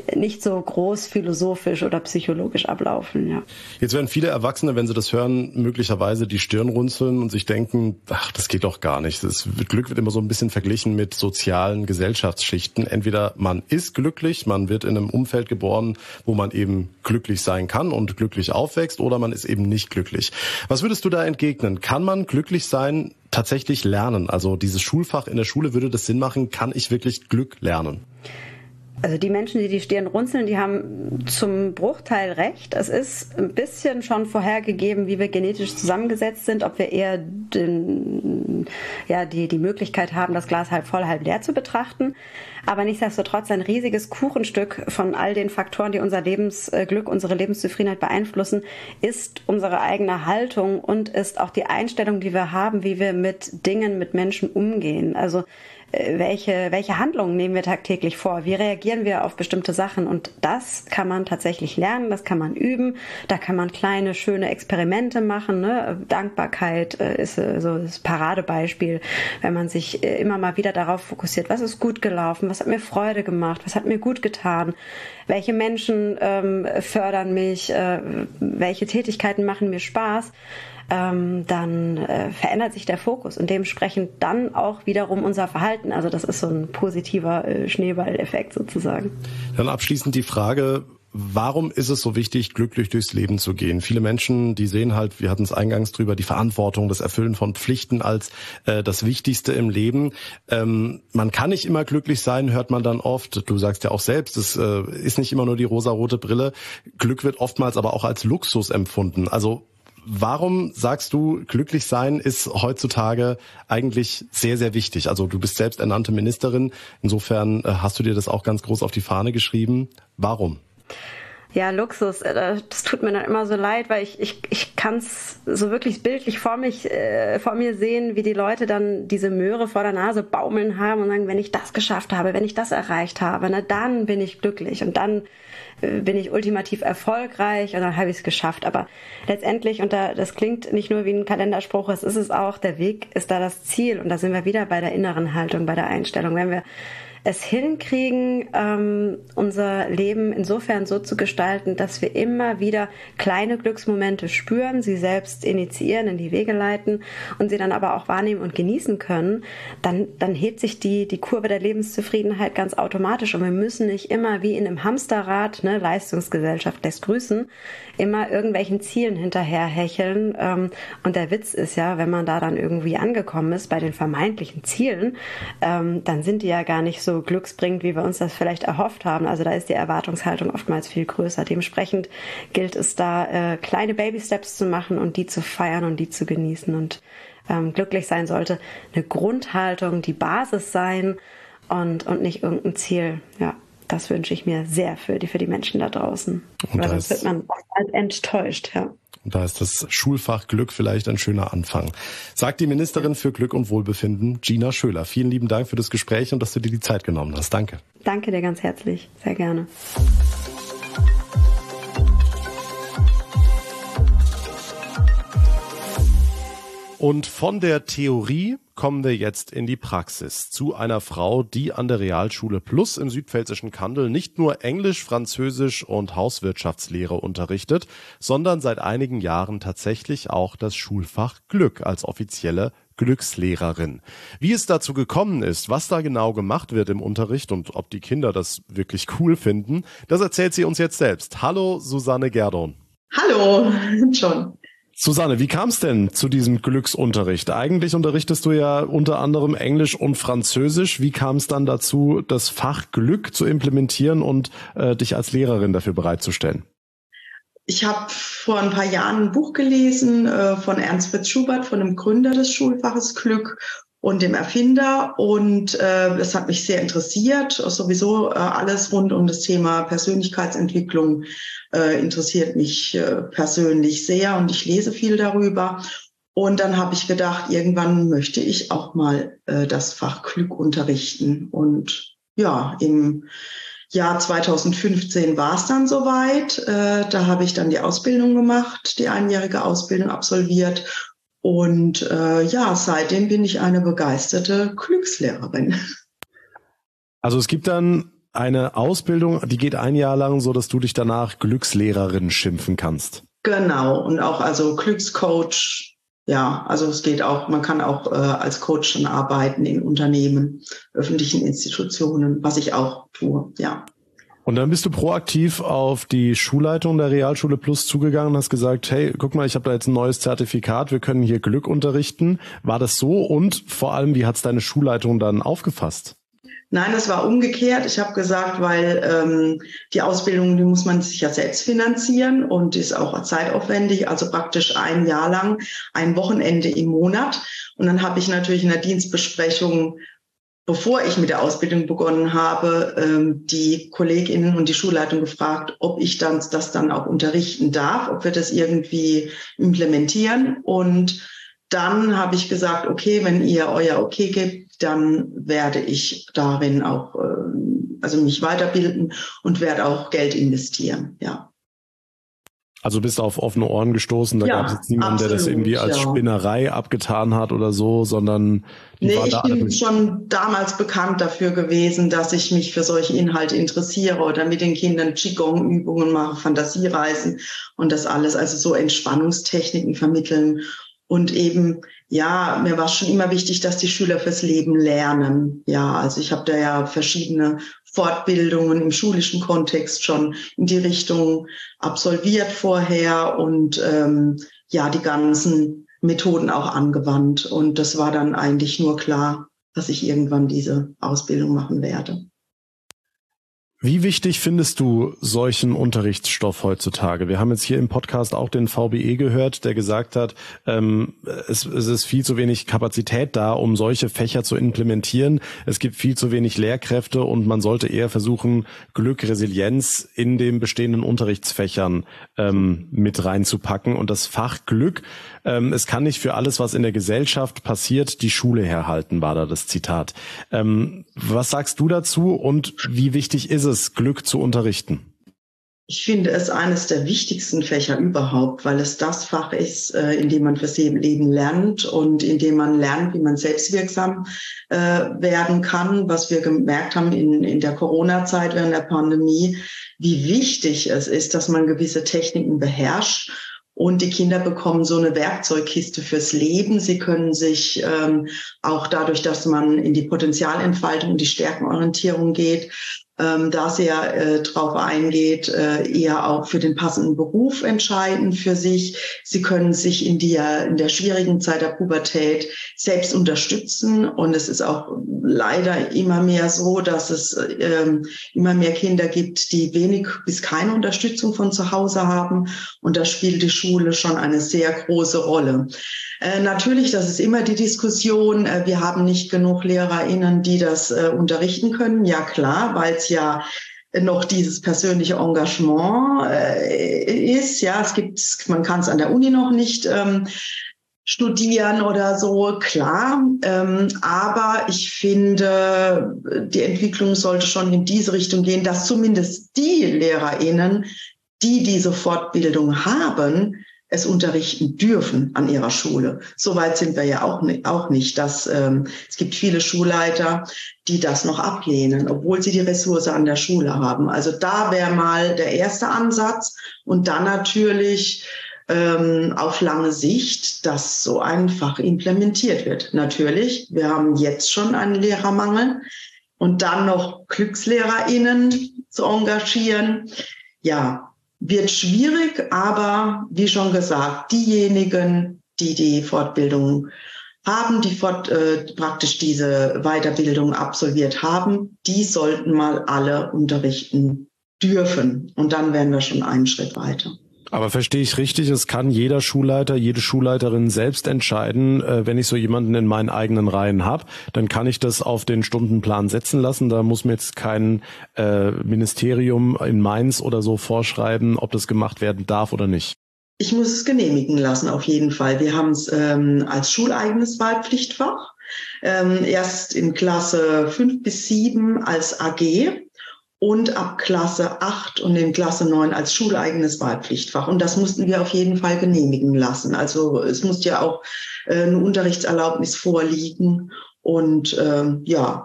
nicht so groß philosophisch oder psychologisch ablaufen. Ja.
Jetzt werden viele Erwachsene, wenn sie das hören, möglicherweise die Stirn runzeln und sich denken, ach, das geht doch gar nicht. Das Glück wird immer so ein bisschen verglichen mit sozialen Gesellschaftsschichten. Entweder man ist glücklich, man wird in einem Umfeld geboren, wo man eben glücklich sein kann und glücklich aufwächst, oder man ist eben nicht glücklich. Was würdest du da entgegnen? Kann man glücklich sein tatsächlich lernen? Also dieses Schulfach in der Schule, würde das Sinn machen? Kann ich wirklich Glück lernen?
Also die Menschen, die die Stirn runzeln, die haben zum Bruchteil recht. Es ist ein bisschen schon vorhergegeben, wie wir genetisch zusammengesetzt sind, ob wir eher den, ja, die, die Möglichkeit haben, das Glas halb voll, halb leer zu betrachten. Aber nichtsdestotrotz ein riesiges Kuchenstück von all den Faktoren, die unser Lebensglück, unsere Lebenszufriedenheit beeinflussen, ist unsere eigene Haltung und ist auch die Einstellung, die wir haben, wie wir mit Dingen, mit Menschen umgehen. Also welche, welche Handlungen nehmen wir tagtäglich vor? Wie reagieren wir auf bestimmte Sachen? Und das kann man tatsächlich lernen, das kann man üben. Da kann man kleine, schöne Experimente machen. Ne? Dankbarkeit ist so das Paradebeispiel, wenn man sich immer mal wieder darauf fokussiert, was ist gut gelaufen, was hat mir Freude gemacht, was hat mir gut getan, welche Menschen ähm, fördern mich, äh, welche Tätigkeiten machen mir Spaß. Ähm, dann äh, verändert sich der Fokus und dementsprechend dann auch wiederum unser Verhalten. Also das ist so ein positiver äh, Schneeballeffekt sozusagen. Dann abschließend die Frage, warum ist es so wichtig, glücklich durchs Leben zu gehen? Viele Menschen, die sehen halt, wir hatten es eingangs drüber, die Verantwortung, das Erfüllen von Pflichten als äh, das Wichtigste im Leben. Ähm, man kann nicht immer glücklich sein, hört man dann oft. Du sagst ja auch selbst, es äh, ist nicht immer nur die rosarote Brille. Glück wird oftmals aber auch als Luxus empfunden. Also warum sagst du, glücklich sein ist heutzutage eigentlich sehr, sehr wichtig? Also du bist selbst ernannte Ministerin. Insofern äh, hast du dir das auch ganz groß auf die Fahne geschrieben. Warum? Ja, Luxus, das tut mir dann immer so leid, weil ich ich ich kann es so wirklich bildlich vor mich äh, vor mir sehen, wie die Leute dann diese Möhre vor der Nase baumeln haben und sagen, wenn ich das geschafft habe, wenn ich das erreicht habe, na dann bin ich glücklich und dann äh, bin ich ultimativ erfolgreich und dann habe ich es geschafft. Aber letztendlich, und da, das klingt nicht nur wie ein Kalenderspruch, es ist es auch, der Weg ist da das Ziel und da sind wir wieder bei der inneren Haltung, bei der Einstellung. Wenn wir es hinkriegen, ähm, unser Leben insofern so zu gestalten, dass wir immer wieder kleine Glücksmomente spüren, sie selbst initiieren, in die Wege leiten und sie dann aber auch wahrnehmen und genießen können, dann, dann hebt sich die, die Kurve der Lebenszufriedenheit ganz automatisch und wir müssen nicht immer wie in einem Hamsterrad, ne, Leistungsgesellschaft lässt grüßen, immer irgendwelchen Zielen hinterherhecheln. Ähm, und der Witz ist ja, wenn man da dann irgendwie angekommen ist bei den vermeintlichen Zielen, ähm, dann sind die ja gar nicht so glücksbringend, wie wir uns das vielleicht erhofft haben. Also da ist die Erwartungshaltung oftmals viel größer. Dementsprechend gilt es da, äh, kleine Baby-Steps zu machen und die zu feiern und die zu genießen. Und ähm, glücklich sein sollte eine Grundhaltung, die Basis sein und, und nicht irgendein Ziel. Ja, das wünsche ich mir sehr für die, für die Menschen da draußen. Und weil sonst wird man enttäuscht, ja. Und da ist das Schulfach Glück vielleicht ein schöner Anfang. Sagt die Ministerin für Glück und Wohlbefinden, Gina Schöler. Vielen lieben Dank für das Gespräch und dass du dir die Zeit genommen hast. Danke. Danke dir ganz herzlich. Sehr gerne.
Und von der Theorie kommen wir jetzt in die Praxis zu einer Frau, die an der Realschule Plus im südpfälzischen Kandel nicht nur Englisch, Französisch und Hauswirtschaftslehre unterrichtet, sondern seit einigen Jahren tatsächlich auch das Schulfach Glück als offizielle Glückslehrerin. Wie es dazu gekommen ist, was da genau gemacht wird im Unterricht und ob die Kinder das wirklich cool finden, das erzählt sie uns jetzt selbst. Hallo, Susanne Gerdon.
Hallo, John.
Susanne, wie kam es denn zu diesem Glücksunterricht? Eigentlich unterrichtest du ja unter anderem Englisch und Französisch. Wie kam es dann dazu, das Fach Glück zu implementieren und äh, dich als Lehrerin dafür bereitzustellen?
Ich habe vor ein paar Jahren ein Buch gelesen äh, von Ernst Fritz Schubert, von dem Gründer des Schulfaches Glück und dem Erfinder. Und äh, das hat mich sehr interessiert. Sowieso äh, alles rund um das Thema Persönlichkeitsentwicklung äh, interessiert mich äh, persönlich sehr und ich lese viel darüber. Und dann habe ich gedacht, irgendwann möchte ich auch mal äh, das Fach Glück unterrichten. Und ja, im Jahr zweitausendfünfzehn war es dann soweit. Äh, da habe ich dann die Ausbildung gemacht, die einjährige Ausbildung absolviert. Und äh, ja, seitdem bin ich eine begeisterte Glückslehrerin.
Also es gibt dann eine Ausbildung, die geht ein Jahr lang, so dass du dich danach Glückslehrerin schimpfen kannst.
Genau, und auch also Glückscoach. Ja, also es geht auch, man kann auch äh, als Coach dann arbeiten in Unternehmen, öffentlichen Institutionen, was ich auch tue, ja.
Und dann bist du proaktiv auf die Schulleitung der Realschule Plus zugegangen und hast gesagt, hey, guck mal, ich habe da jetzt ein neues Zertifikat, wir können hier Glück unterrichten. War das so? Und vor allem, wie hat's deine Schulleitung dann aufgefasst?
Nein, das war umgekehrt. Ich habe gesagt, weil ähm, die Ausbildung, die muss man sich ja selbst finanzieren und ist auch zeitaufwendig, also praktisch ein Jahr lang, ein Wochenende im Monat. Und dann habe ich natürlich in der Dienstbesprechung, bevor ich mit der Ausbildung begonnen habe, ähm, die KollegInnen und die Schulleitung gefragt, ob ich dann das dann auch unterrichten darf, ob wir das irgendwie implementieren. Und dann habe ich gesagt, okay, wenn ihr euer Okay gebt, dann werde ich darin auch, äh, also mich weiterbilden und werde auch Geld investieren, ja.
Also bist du auf offene Ohren gestoßen, da
ja,
gab es jetzt niemanden,
absolut,
der das irgendwie als
ja.
Spinnerei abgetan hat oder so, sondern die
nee,
war
ich
da
bin
alle
schon damals bekannt dafür gewesen, dass ich mich für solche Inhalte interessiere oder mit den Kindern Qigong-Übungen mache, Fantasiereisen und das alles, also so Entspannungstechniken vermitteln. Und eben, ja, mir war schon immer wichtig, dass die Schüler fürs Leben lernen. Ja, also ich habe da ja verschiedene Fortbildungen im schulischen Kontext schon in die Richtung absolviert vorher und ähm, ja, die ganzen Methoden auch angewandt. Und das war dann eigentlich nur klar, dass ich irgendwann diese Ausbildung machen werde.
Wie wichtig findest du solchen Unterrichtsstoff heutzutage? Wir haben jetzt hier im Podcast auch den V B E gehört, der gesagt hat, ähm, es, es ist viel zu wenig Kapazität da, um solche Fächer zu implementieren. Es gibt viel zu wenig Lehrkräfte und man sollte eher versuchen, Glück, Resilienz in den bestehenden Unterrichtsfächern ähm, mit reinzupacken. Und das Fach Glück, ähm, es kann nicht für alles, was in der Gesellschaft passiert, die Schule herhalten, war da das Zitat. Ähm, was sagst du dazu und wie wichtig ist es, Glück zu unterrichten?
Ich finde es eines der wichtigsten Fächer überhaupt, weil es das Fach ist, in dem man fürs Leben lernt und in dem man lernt, wie man selbstwirksam werden kann. Was wir gemerkt haben in, in der Corona-Zeit während der Pandemie, wie wichtig es ist, dass man gewisse Techniken beherrscht. Und die Kinder bekommen so eine Werkzeugkiste fürs Leben. Sie können sich ähm, auch dadurch, dass man in die Potenzialentfaltung und die Stärkenorientierung geht, ähm, da sehr äh, drauf eingeht, äh, eher auch für den passenden Beruf entscheiden für sich. Sie können sich in der, in der schwierigen Zeit der Pubertät selbst unterstützen. Und es ist auch leider immer mehr so, dass es ähm, immer mehr Kinder gibt, die wenig bis keine Unterstützung von zu Hause haben. Und da spielt die Schule schon eine sehr große Rolle. Äh, natürlich, das ist immer die Diskussion, äh, wir haben nicht genug LehrerInnen, die das äh, unterrichten können. Ja klar, weil es ja noch dieses persönliche Engagement äh, ist. Ja, es gibt, man kann es an der Uni noch nicht ähm, studieren oder so, klar. Ähm, aber ich finde, die Entwicklung sollte schon in diese Richtung gehen, dass zumindest die LehrerInnen, die diese Fortbildung haben, es unterrichten dürfen an ihrer Schule. Soweit sind wir ja auch nicht. Auch nicht dass, ähm, es gibt viele Schulleiter, die das noch ablehnen, obwohl sie die Ressource an der Schule haben. Also da wäre mal der erste Ansatz und dann natürlich ähm, auf lange Sicht, dass so einfach implementiert wird. Natürlich, wir haben jetzt schon einen Lehrermangel und dann noch GlückslehrerInnen zu engagieren. Ja, wird schwierig, aber wie schon gesagt, diejenigen, die die Fortbildung haben, die fort, äh, praktisch diese Weiterbildung absolviert haben, die sollten mal alle unterrichten dürfen. Und dann wären wir schon einen Schritt weiter.
Aber verstehe ich richtig, es kann jeder Schulleiter, jede Schulleiterin selbst entscheiden, äh, wenn ich so jemanden in meinen eigenen Reihen habe, dann kann ich das auf den Stundenplan setzen lassen. Da muss mir jetzt kein äh, Ministerium in Mainz oder so vorschreiben, ob das gemacht werden darf oder nicht.
Ich muss es genehmigen lassen, auf jeden Fall. Wir haben es ähm, als schuleigenes Wahlpflichtfach, ähm, erst in Klasse fünf bis sieben als A G. Und ab Klasse acht und in Klasse neun als schuleigenes Wahlpflichtfach. Und das mussten wir auf jeden Fall genehmigen lassen. Also es muss ja auch äh, eine Unterrichtserlaubnis vorliegen. Und ähm, ja,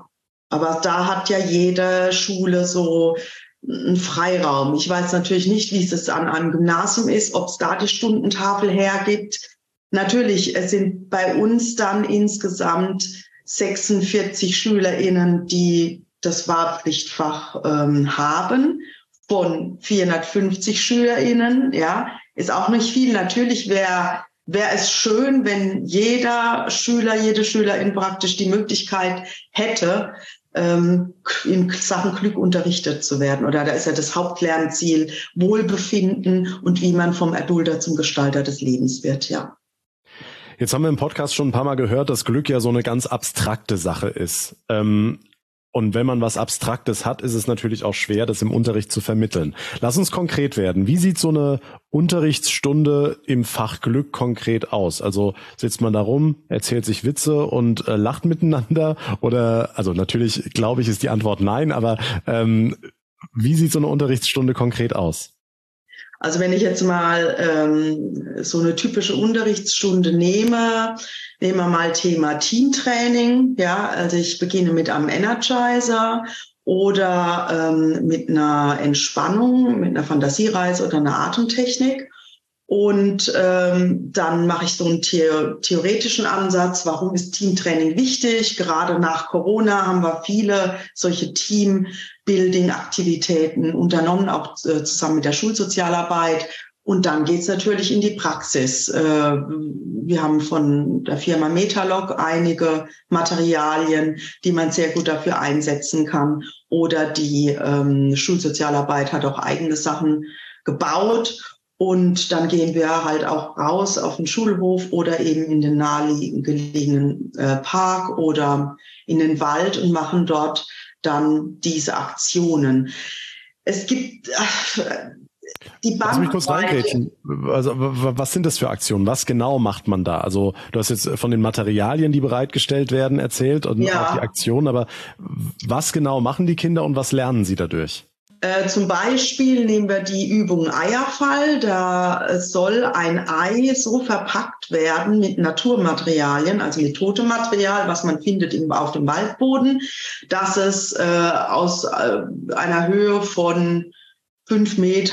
Aber da hat ja jede Schule so einen Freiraum. Ich weiß natürlich nicht, wie es an einem Gymnasium ist, ob es da die Stundentafel hergibt. Natürlich, es sind bei uns dann insgesamt sechsundvierzig SchülerInnen, die das Wahlpflichtfach ähm, haben, von vierhundertfünfzig SchülerInnen. Ja, ist auch nicht viel. Natürlich wäre wäre es schön, wenn jeder Schüler, jede Schülerin praktisch die Möglichkeit hätte, ähm, in Sachen Glück unterrichtet zu werden. Oder da ist ja das Hauptlernziel Wohlbefinden und wie man vom Erdulder zum Gestalter des Lebens wird, ja.
Jetzt haben wir im Podcast schon ein paar Mal gehört, dass Glück ja so eine ganz abstrakte Sache ist. Ähm, und wenn man was Abstraktes hat, ist es natürlich auch schwer, das im Unterricht zu vermitteln. Lass uns konkret werden. Wie sieht so eine Unterrichtsstunde im Fach Glück konkret aus? Also sitzt man da rum, erzählt sich Witze und äh, lacht miteinander? Oder, also natürlich glaube ich, ist die Antwort nein, aber ähm, wie sieht so eine Unterrichtsstunde konkret aus?
Also wenn ich jetzt mal ähm, so eine typische Unterrichtsstunde nehme, nehmen wir mal Thema Teamtraining. Ja, also ich beginne mit einem Energizer oder ähm, mit einer Entspannung, mit einer Fantasiereise oder einer Atemtechnik. Und ähm, dann mache ich so einen the- theoretischen Ansatz. Warum ist Teamtraining wichtig? Gerade nach Corona haben wir viele solche Teambuilding-Aktivitäten unternommen, auch äh, zusammen mit der Schulsozialarbeit. Und dann geht's natürlich in die Praxis. Äh, wir haben von der Firma Metalog einige Materialien, die man sehr gut dafür einsetzen kann. Oder die ähm, Schulsozialarbeit hat auch eigene Sachen gebaut. Und dann gehen wir halt auch raus auf den Schulhof oder eben in den nahegelegenen äh, Park oder in den Wald und machen dort dann diese Aktionen. Es gibt äh, die Bandbreite.
Lass mich kurz reingrätschen. Also, was sind das für Aktionen? Was genau macht man da? Also, du hast jetzt von den Materialien, die bereitgestellt werden, erzählt und ja. auch die Aktionen. Aber was genau machen die Kinder und was lernen sie dadurch?
Äh, zum Beispiel nehmen wir die Übung Eierfall. Da soll ein Ei so verpackt werden mit Naturmaterialien, also mit totem Material, was man findet im, auf dem Waldboden, dass es äh, aus äh, einer Höhe von fünf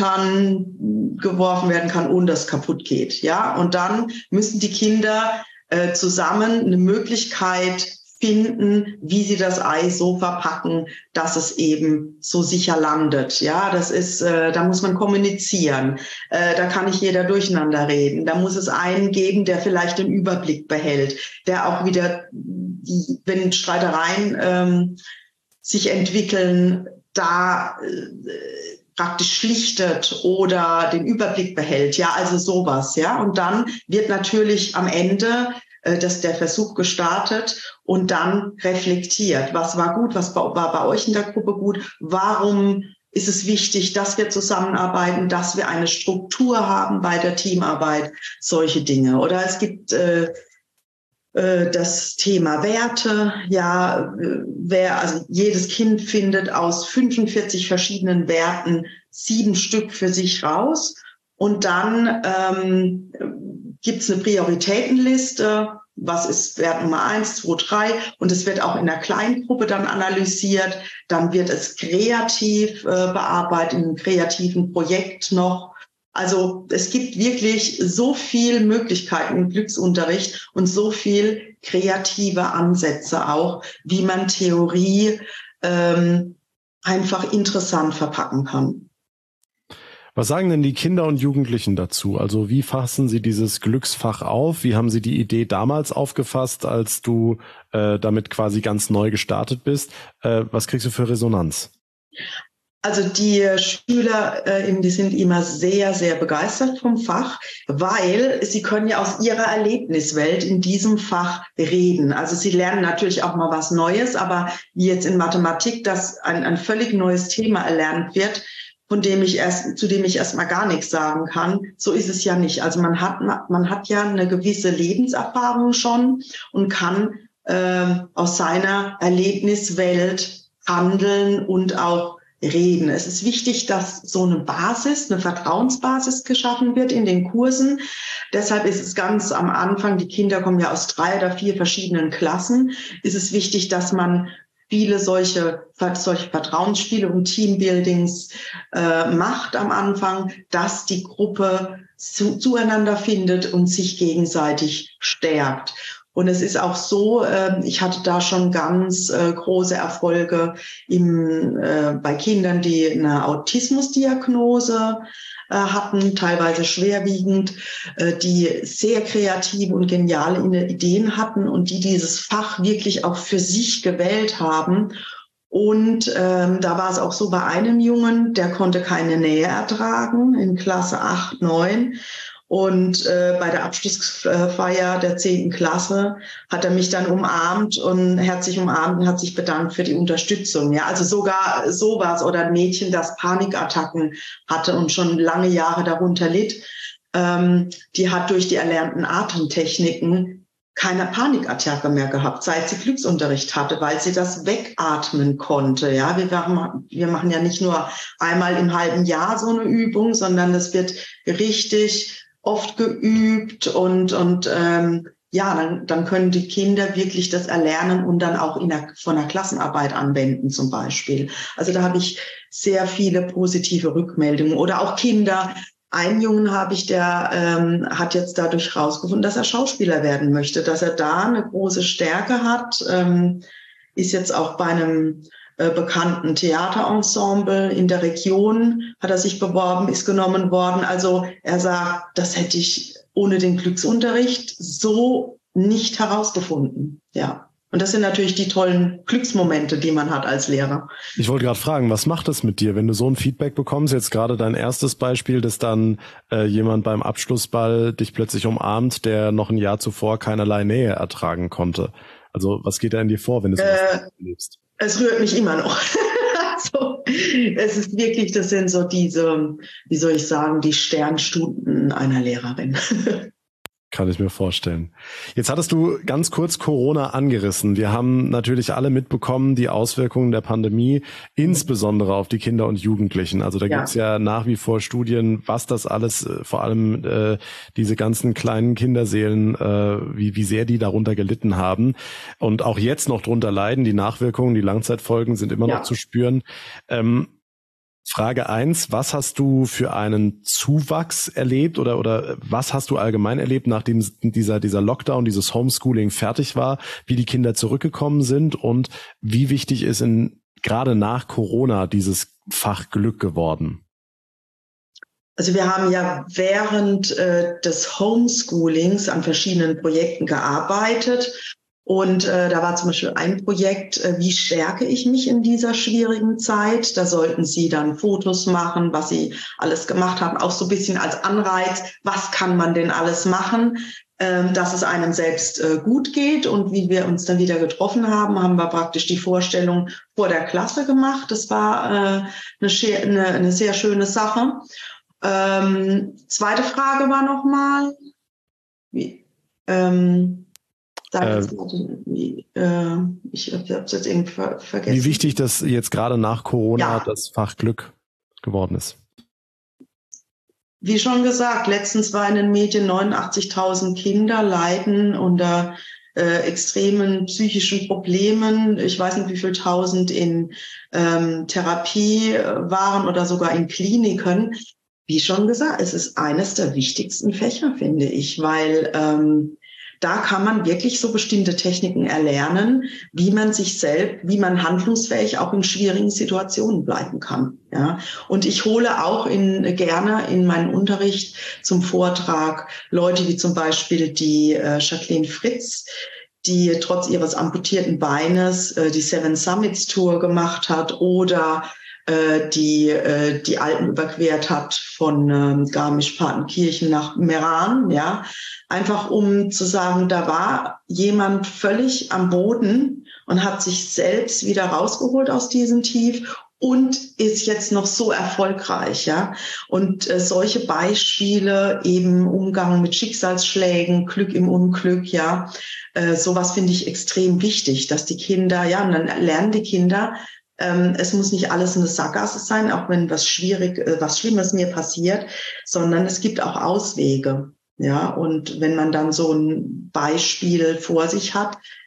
Metern geworfen werden kann, ohne dass es kaputt geht. Ja, und dann müssen die Kinder äh, zusammen eine Möglichkeit finden, wie sie das Ei so verpacken, dass es eben so sicher landet. Ja, das ist, äh, da muss man kommunizieren. Äh, da kann nicht jeder durcheinander reden. Da muss es einen geben, der vielleicht den Überblick behält, der auch wieder, die, wenn Streitereien ähm, sich entwickeln, da äh, praktisch schlichtet oder den Überblick behält. Ja, also sowas. Ja, und dann wird natürlich am Ende dass der Versuch gestartet und dann reflektiert. Was war gut, was war bei euch in der Gruppe gut? Warum ist es wichtig, dass wir zusammenarbeiten, dass wir eine Struktur haben bei der Teamarbeit? Solche Dinge. Oder es gibt äh, äh, das Thema Werte. Ja, wer, also jedes Kind findet aus fünfundvierzig verschiedenen Werten sieben Stück für sich raus. Und dann ähm, gibt es eine Prioritätenliste, was ist Wert Nummer eins, zwei, drei, und es wird auch in der Kleingruppe dann analysiert. Dann wird es kreativ äh, bearbeitet, in einem kreativen Projekt noch. Also es gibt wirklich so viel Möglichkeiten im Glücksunterricht und so viel kreative Ansätze auch, wie man Theorie ähm, einfach interessant verpacken kann.
Was sagen denn die Kinder und Jugendlichen dazu? Also wie fassen sie dieses Glücksfach auf? Wie haben sie die Idee damals aufgefasst, als du äh, damit quasi ganz neu gestartet bist? Äh, was kriegst du für Resonanz?
Also die Schüler, äh, die sind immer sehr, sehr begeistert vom Fach, weil sie können ja aus ihrer Erlebniswelt in diesem Fach reden. Also sie lernen natürlich auch mal was Neues, aber wie jetzt in Mathematik, dass ein, ein völlig neues Thema erlernt wird, von dem ich erst, zu dem ich erstmal gar nichts sagen kann. So ist es ja nicht. Also man hat, man hat ja eine gewisse Lebenserfahrung schon und kann äh, aus seiner Erlebniswelt handeln und auch reden. Es ist wichtig, dass so eine Basis, eine Vertrauensbasis geschaffen wird in den Kursen. Deshalb ist es ganz am Anfang, die Kinder kommen ja aus drei oder vier verschiedenen Klassen, ist es wichtig, dass man viele solche, solche Vertrauensspiele und Teambuildings äh, macht am Anfang, dass die Gruppe zu, zueinander findet und sich gegenseitig stärkt. Und es ist auch so, äh, ich hatte da schon ganz äh, große Erfolge im, äh, bei Kindern, die eine Autismusdiagnose äh, hatten, teilweise schwerwiegend, äh, die sehr kreative und geniale Ideen hatten und die dieses Fach wirklich auch für sich gewählt haben. Und ähm, da war es auch so bei einem Jungen, der konnte keine Nähe ertragen in Klasse acht, neun. Und äh, bei der Abschlussfeier der zehnten Klasse hat er mich dann umarmt und herzlich umarmt und hat sich bedankt für die Unterstützung. Ja, also sogar sowas oder ein Mädchen, das Panikattacken hatte und schon lange Jahre darunter litt, ähm, die hat durch die erlernten Atemtechniken keine Panikattacke mehr gehabt, seit sie Glücksunterricht hatte, weil sie das wegatmen konnte. Ja, wir machen, wir machen ja nicht nur einmal im halben Jahr so eine Übung, sondern es wird richtig oft geübt und und ähm, ja, dann, dann können die Kinder wirklich das erlernen und dann auch in der, von der Klassenarbeit anwenden zum Beispiel. Also da habe ich sehr viele positive Rückmeldungen oder auch Kinder. Einen Jungen habe ich, der ähm, hat jetzt dadurch rausgefunden, dass er Schauspieler werden möchte, dass er da eine große Stärke hat, ähm, ist jetzt auch bei einem äh, bekannten Theaterensemble in der Region, hat er sich beworben, ist genommen worden. Also er sagt, das hätte ich ohne den Glücksunterricht so nicht herausgefunden. Ja. Und das sind natürlich die tollen Glücksmomente, die man hat als Lehrer.
Ich wollte gerade fragen, was macht das mit dir, wenn du so ein Feedback bekommst? Jetzt gerade dein erstes Beispiel, dass dann äh, jemand beim Abschlussball dich plötzlich umarmt, der noch ein Jahr zuvor keinerlei Nähe ertragen konnte. Also was geht da in dir vor, wenn du sowas
äh,
erlebst?
Es rührt mich immer noch. Also, es ist wirklich, das sind so diese, wie soll ich sagen, die Sternstunden einer Lehrerin.
Kann ich mir vorstellen. Jetzt hattest du ganz kurz Corona angerissen. Wir haben natürlich alle mitbekommen, die Auswirkungen der Pandemie, insbesondere auf die Kinder und Jugendlichen. Also da ja. gibt's ja nach wie vor Studien, was das alles, vor allem äh, diese ganzen kleinen Kinderseelen, äh, wie, wie sehr die darunter gelitten haben und auch jetzt noch drunter leiden. Die Nachwirkungen, die Langzeitfolgen sind immer ja. noch zu spüren. Ähm, Frage eins, was hast du für einen Zuwachs erlebt oder oder was hast du allgemein erlebt, nachdem dieser dieser Lockdown, dieses Homeschooling fertig war, wie die Kinder zurückgekommen sind und wie wichtig ist in gerade nach Corona dieses Fach Glück geworden?
Also wir haben ja während äh, des Homeschoolings an verschiedenen Projekten gearbeitet. Und äh, da war zum Beispiel ein Projekt, äh, wie stärke ich mich in dieser schwierigen Zeit? Da sollten Sie dann Fotos machen, was Sie alles gemacht haben, auch so ein bisschen als Anreiz, was kann man denn alles machen, ähm, dass es einem selbst äh, gut geht. Und wie wir uns dann wieder getroffen haben, haben wir praktisch die Vorstellung vor der Klasse gemacht. Das war äh, eine, eine, eine sehr schöne Sache. Ähm, zweite Frage war nochmal, wie... Ähm, Äh, äh, ich habe es jetzt irgendwie ver- vergessen.
Wie wichtig das jetzt gerade nach Corona
ja.
das Fach Glück geworden ist.
Wie schon gesagt, letztens war in den Medien neunundachtzigtausend Kinder leiden unter äh, extremen psychischen Problemen. Ich weiß nicht, wie viel tausend in ähm, Therapie waren oder sogar in Kliniken. Wie schon gesagt, es ist eines der wichtigsten Fächer, finde ich, weil ähm, da kann man wirklich so bestimmte Techniken erlernen, wie man sich selbst, wie man handlungsfähig auch in schwierigen Situationen bleiben kann. Ja, und ich hole auch in, gerne in meinen Unterricht zum Vortrag Leute wie zum Beispiel die äh, Jacqueline Fritz, die trotz ihres amputierten Beines äh, die Seven Summits Tour gemacht hat oder die äh, die Alpen überquert hat von ähm, Garmisch-Partenkirchen nach Meran, ja, einfach um zu sagen, da war jemand völlig am Boden und hat sich selbst wieder rausgeholt aus diesem Tief und ist jetzt noch so erfolgreich, ja. Und äh, solche Beispiele, eben Umgang mit Schicksalsschlägen, Glück im Unglück, ja, äh, sowas finde ich extrem wichtig, dass die Kinder, ja, und dann lernen die Kinder, Ähm, es muss nicht alles eine Sackgasse sein, auch wenn was schwierig, äh, was Schlimmes mir passiert, sondern es gibt auch Auswege. Ja, und wenn man dann so ein Beispiel vor sich hat,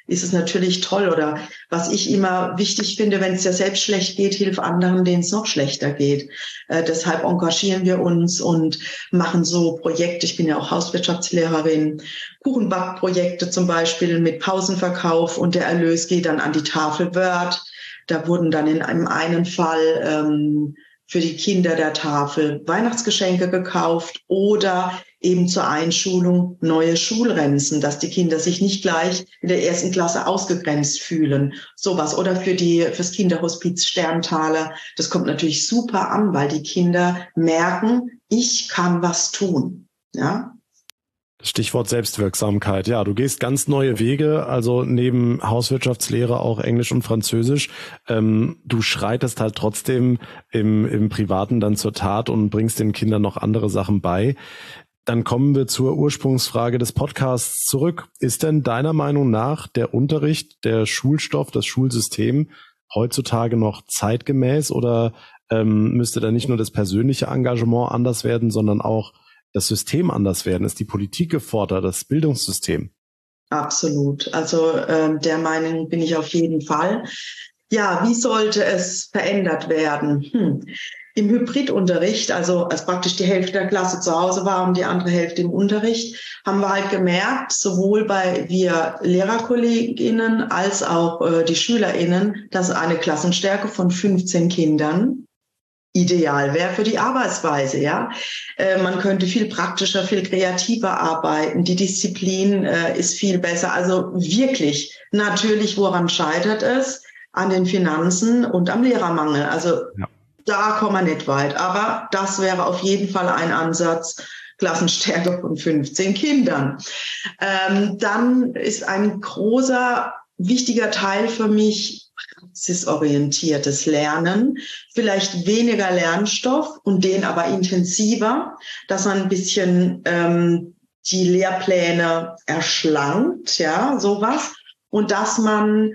ist es natürlich toll. Oder was ich immer wichtig finde, wenn es dir selbst schlecht geht, hilf anderen, denen es noch schlechter geht. Äh, deshalb engagieren wir uns und machen so Projekte. Ich bin ja auch Hauswirtschaftslehrerin. Kuchenbackprojekte zum Beispiel mit Pausenverkauf und der Erlös geht dann an die Tafel Word. Da wurden dann in einem einen Fall ähm, für die Kinder der Tafel Weihnachtsgeschenke gekauft oder eben zur Einschulung neue Schulrenzen, dass die Kinder sich nicht gleich in der ersten Klasse ausgegrenzt fühlen. Sowas. Oder für die, fürs Kinderhospiz Sterntaler. Das kommt natürlich super an, weil die Kinder merken, ich kann was tun. Ja.
Stichwort Selbstwirksamkeit. Ja, du gehst ganz neue Wege, also neben Hauswirtschaftslehre auch Englisch und Französisch. Ähm, du schreitest halt trotzdem im, im Privaten dann zur Tat und bringst den Kindern noch andere Sachen bei. Dann kommen wir zur Ursprungsfrage des Podcasts zurück. Ist denn deiner Meinung nach der Unterricht, der Schulstoff, das Schulsystem heutzutage noch zeitgemäß oder ähm, müsste da nicht nur das persönliche Engagement anders werden, sondern auch das System anders werden? Ist die Politik gefordert, das Bildungssystem?
Absolut. Also ähm, der Meinung bin ich auf jeden Fall. Ja, wie sollte es verändert werden? Hm. Im Hybridunterricht, also als praktisch die Hälfte der Klasse zu Hause war und die andere Hälfte im Unterricht, haben wir halt gemerkt, sowohl bei wir Lehrerkolleginnen als auch äh, die SchülerInnen, dass eine Klassenstärke von fünfzehn Kindern ideal wäre für die Arbeitsweise, ja. Äh, man könnte viel praktischer, viel kreativer arbeiten. Die Disziplin äh, ist viel besser. Also wirklich, natürlich, woran scheitert es? An den Finanzen und am Lehrermangel. Also ja. Da kommen wir nicht weit. Aber das wäre auf jeden Fall ein Ansatz, Klassenstärke von fünfzehn Kindern. Ähm, dann ist ein großer, wichtiger Teil für mich praxisorientiertes Lernen, vielleicht weniger Lernstoff und den aber intensiver, dass man ein bisschen ähm, die Lehrpläne erschlankt, ja, sowas, und dass man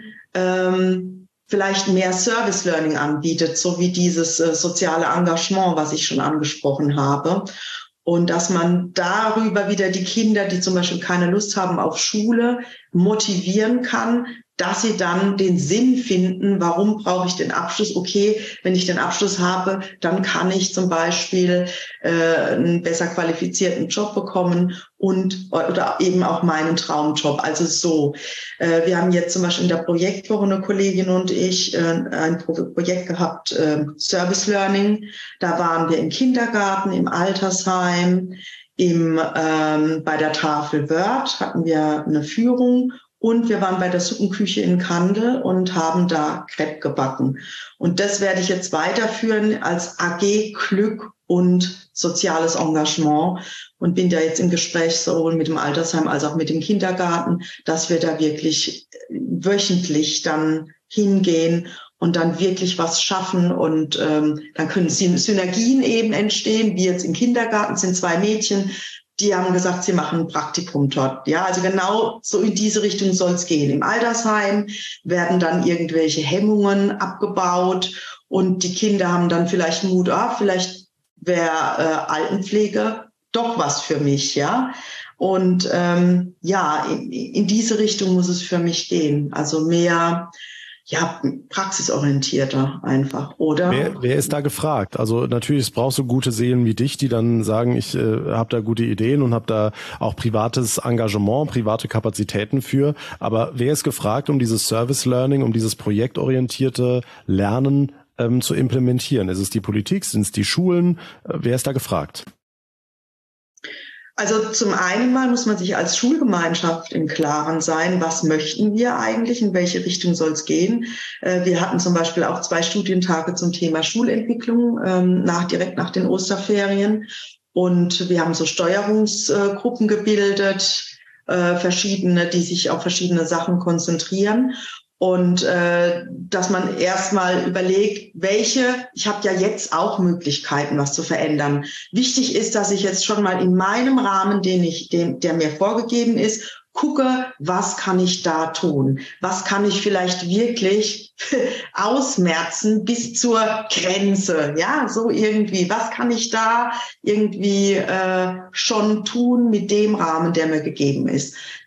ähm, vielleicht mehr Service Learning anbietet, so wie dieses äh, soziale Engagement, was ich schon angesprochen habe. Und dass man darüber wieder die Kinder, die zum Beispiel keine Lust haben auf Schule, motivieren kann, dass sie dann den Sinn finden, warum brauche ich den Abschluss? Okay, wenn ich den Abschluss habe, dann kann ich zum Beispiel äh, einen besser qualifizierten Job bekommen und oder eben auch meinen Traumjob. Also so, äh, wir haben jetzt zum Beispiel in der Projektwoche eine Kollegin und ich äh, ein Pro- Projekt gehabt, äh, Service Learning. Da waren wir im Kindergarten, im Altersheim, im ähm, bei der Tafel Word hatten wir eine Führung. Und wir waren bei der Suppenküche in Kandel und haben da Crepe gebacken. Und das werde ich jetzt weiterführen als A G Glück und soziales Engagement und bin da jetzt im Gespräch sowohl mit dem Altersheim als auch mit dem Kindergarten, dass wir da wirklich wöchentlich dann hingehen und dann wirklich was schaffen. Und ähm, dann können Synergien eben entstehen, wie jetzt im Kindergarten sind zwei Mädchen, die haben gesagt, sie machen ein Praktikum dort. Ja, also genau so in diese Richtung soll es gehen. Im Altersheim werden dann irgendwelche Hemmungen abgebaut und die Kinder haben dann vielleicht Mut, ah, vielleicht wäre äh, Altenpflege doch was für mich, ja. Und ähm, ja, in, in diese Richtung muss es für mich gehen. Also mehr, ja, praxisorientierter einfach, oder?
Wer, wer ist da gefragt? Also natürlich, es brauchst du gute Seelen wie dich, die dann sagen, ich äh, habe da gute Ideen und habe da auch privates Engagement, private Kapazitäten für. Aber wer ist gefragt, um dieses Service Learning, um dieses projektorientierte Lernen ähm, zu implementieren? Ist es die Politik? Sind es die Schulen? Äh, wer ist da gefragt?
Also zum einen mal muss man sich als Schulgemeinschaft im Klaren sein, was möchten wir eigentlich, in welche Richtung soll es gehen. Wir hatten zum Beispiel auch zwei Studientage zum Thema Schulentwicklung nach, direkt nach den Osterferien. Und wir haben so Steuerungsgruppen gebildet, verschiedene, die sich auf verschiedene Sachen konzentrieren. Und äh, dass man erstmal überlegt, welche, ich habe ja jetzt auch Möglichkeiten, was zu verändern. Wichtig ist, dass ich jetzt schon mal in meinem Rahmen, den ich, den, der mir vorgegeben ist, gucke, was kann ich da tun? Was kann ich vielleicht wirklich ausmerzen bis zur Grenze? Ja, so irgendwie. Was kann ich da irgendwie äh, schon tun mit dem Rahmen, der mir gegeben ist?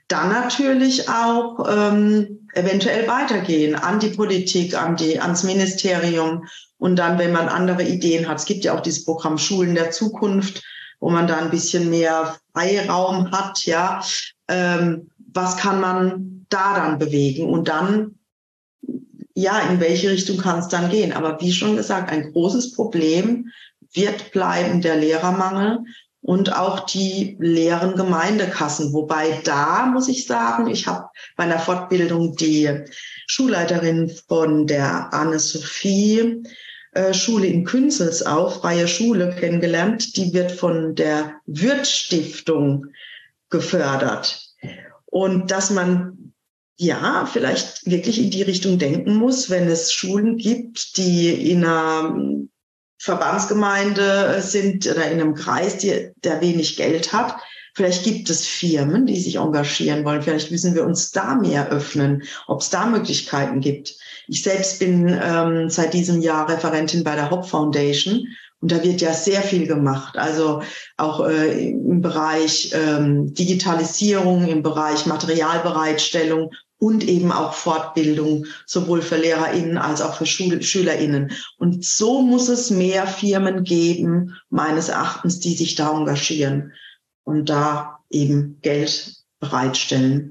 dann natürlich auch ähm, eventuell weitergehen an die Politik, an die, ans Ministerium und dann, wenn man andere Ideen hat. Es gibt ja auch dieses Programm Schulen der Zukunft, wo man da ein bisschen mehr Freiraum hat, ja. Ähm, was kann man da dann bewegen? Und dann, ja, in welche Richtung kann es dann gehen? Aber wie schon gesagt, ein großes Problem wird bleiben der Lehrermangel und auch die leeren Gemeindekassen. Wobei da, muss ich sagen, ich habe bei einer Fortbildung die Schulleiterin von der Anne-Sophie äh, Schule in Künzelsau, freie Schule, kennengelernt. Die wird von der Würth-Stiftung gefördert. Und dass man ja vielleicht wirklich in die Richtung denken muss, wenn es Schulen gibt, die in einer Verbandsgemeinde sind oder in einem Kreis, die, der wenig Geld hat. Vielleicht gibt es Firmen, die sich engagieren wollen. Vielleicht müssen wir uns da mehr öffnen, ob es da Möglichkeiten gibt. Ich selbst bin ähm, seit diesem Jahr Referentin bei der Hop Foundation und da wird ja sehr viel gemacht. Also auch äh, im Bereich ähm, Digitalisierung, im Bereich Materialbereitstellung und eben auch Fortbildung, sowohl für LehrerInnen als auch für Schul- SchülerInnen. Und so muss es mehr Firmen geben, meines Erachtens, die sich da engagieren und da eben Geld bereitstellen.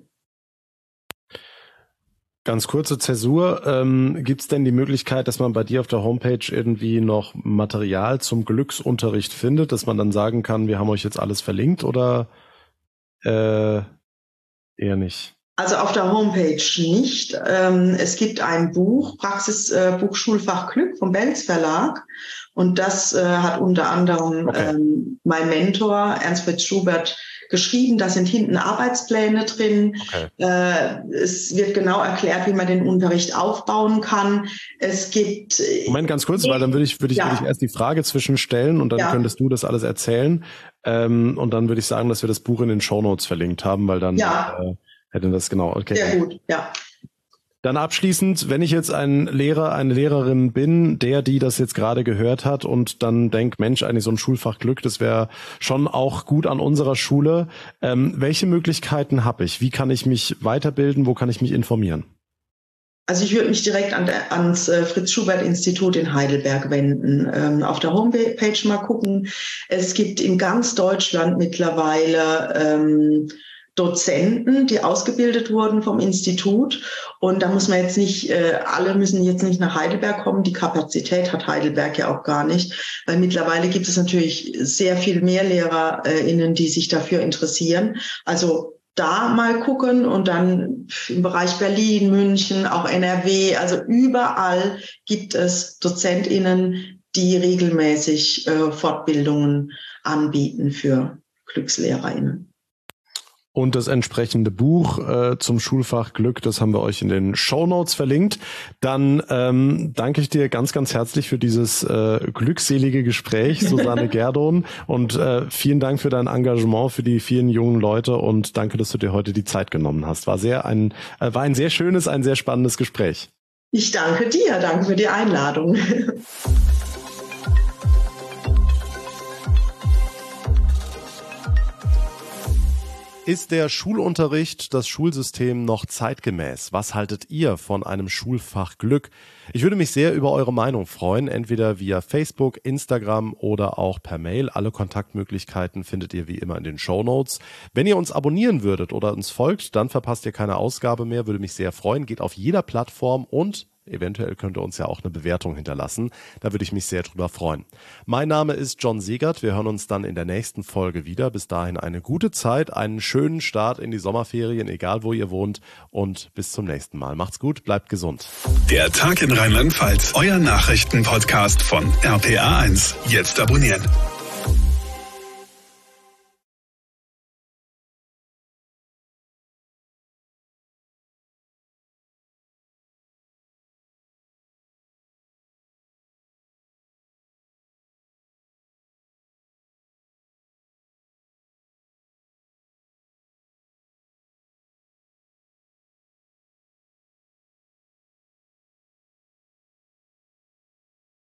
Ganz kurze Zäsur. Ähm, gibt es denn die Möglichkeit, dass man bei dir auf der Homepage irgendwie noch Material zum Glücksunterricht findet, dass man dann sagen kann, wir haben euch jetzt alles verlinkt oder äh, eher nicht?
Also auf der Homepage nicht. Es gibt ein Buch, Praxisbuch Schulfach Glück vom Belz Verlag. Und das hat unter anderem okay. mein Mentor Ernst Fritz Schubert geschrieben. Da sind hinten Arbeitspläne drin. Okay. Es wird genau erklärt, wie man den Unterricht aufbauen kann. Es gibt...
Moment, ganz kurz, weil dann würde ich, würde ich, ja. würde ich erst die Frage zwischenstellen und dann ja. könntest du das alles erzählen. Und dann würde ich sagen, dass wir das Buch in den Shownotes verlinkt haben, weil dann... Ja. Äh, Hätte das genau, okay.
Sehr gut, ja.
Dann abschließend, wenn ich jetzt ein Lehrer, eine Lehrerin bin, der, die das jetzt gerade gehört hat und dann denkt, Mensch, eigentlich so ein Schulfach Glück, das wäre schon auch gut an unserer Schule. Ähm, welche Möglichkeiten habe ich? Wie kann ich mich weiterbilden? Wo kann ich mich informieren?
Also ich würde mich direkt an der, ans äh, Fritz-Schubert-Institut in Heidelberg wenden. Ähm, auf der Homepage mal gucken. Es gibt in ganz Deutschland mittlerweile ähm, Dozenten, die ausgebildet wurden vom Institut. Und da muss man jetzt nicht, äh, alle müssen jetzt nicht nach Heidelberg kommen. Die Kapazität hat Heidelberg ja auch gar nicht. Weil mittlerweile gibt es natürlich sehr viel mehr LehrerInnen, die sich dafür interessieren. Also da mal gucken und dann im Bereich Berlin, München, auch N R W, also überall gibt es DozentInnen, die regelmäßig äh, Fortbildungen anbieten für GlückslehrerInnen.
Und das entsprechende Buch äh, zum Schulfach Glück, das haben wir euch in den Shownotes verlinkt. Dann ähm, danke ich dir ganz, ganz herzlich für dieses äh, glückselige Gespräch, Susanne Gerdon. Und äh, vielen Dank für dein Engagement, für die vielen jungen Leute. Und danke, dass du dir heute die Zeit genommen hast. War sehr ein, äh, war ein sehr schönes, ein sehr spannendes Gespräch.
Ich danke dir. Danke für die Einladung.
Ist der Schulunterricht, das Schulsystem noch zeitgemäß? Was haltet ihr von einem Schulfach Glück? Ich würde mich sehr über eure Meinung freuen, entweder via Facebook, Instagram oder auch per Mail. Alle Kontaktmöglichkeiten findet ihr wie immer in den Shownotes. Wenn ihr uns abonnieren würdet oder uns folgt, dann verpasst ihr keine Ausgabe mehr, würde mich sehr freuen. Geht auf jeder Plattform und eventuell könnt ihr uns ja auch eine Bewertung hinterlassen. Da würde ich mich sehr drüber freuen. Mein Name ist John Segert. Wir hören uns dann in der nächsten Folge wieder. Bis dahin eine gute Zeit, einen schönen Start in die Sommerferien, egal wo ihr wohnt. Und bis zum nächsten Mal. Macht's gut, bleibt gesund.
Der Tag in Rheinland-Pfalz, euer Nachrichtenpodcast von R P R eins. Jetzt abonnieren.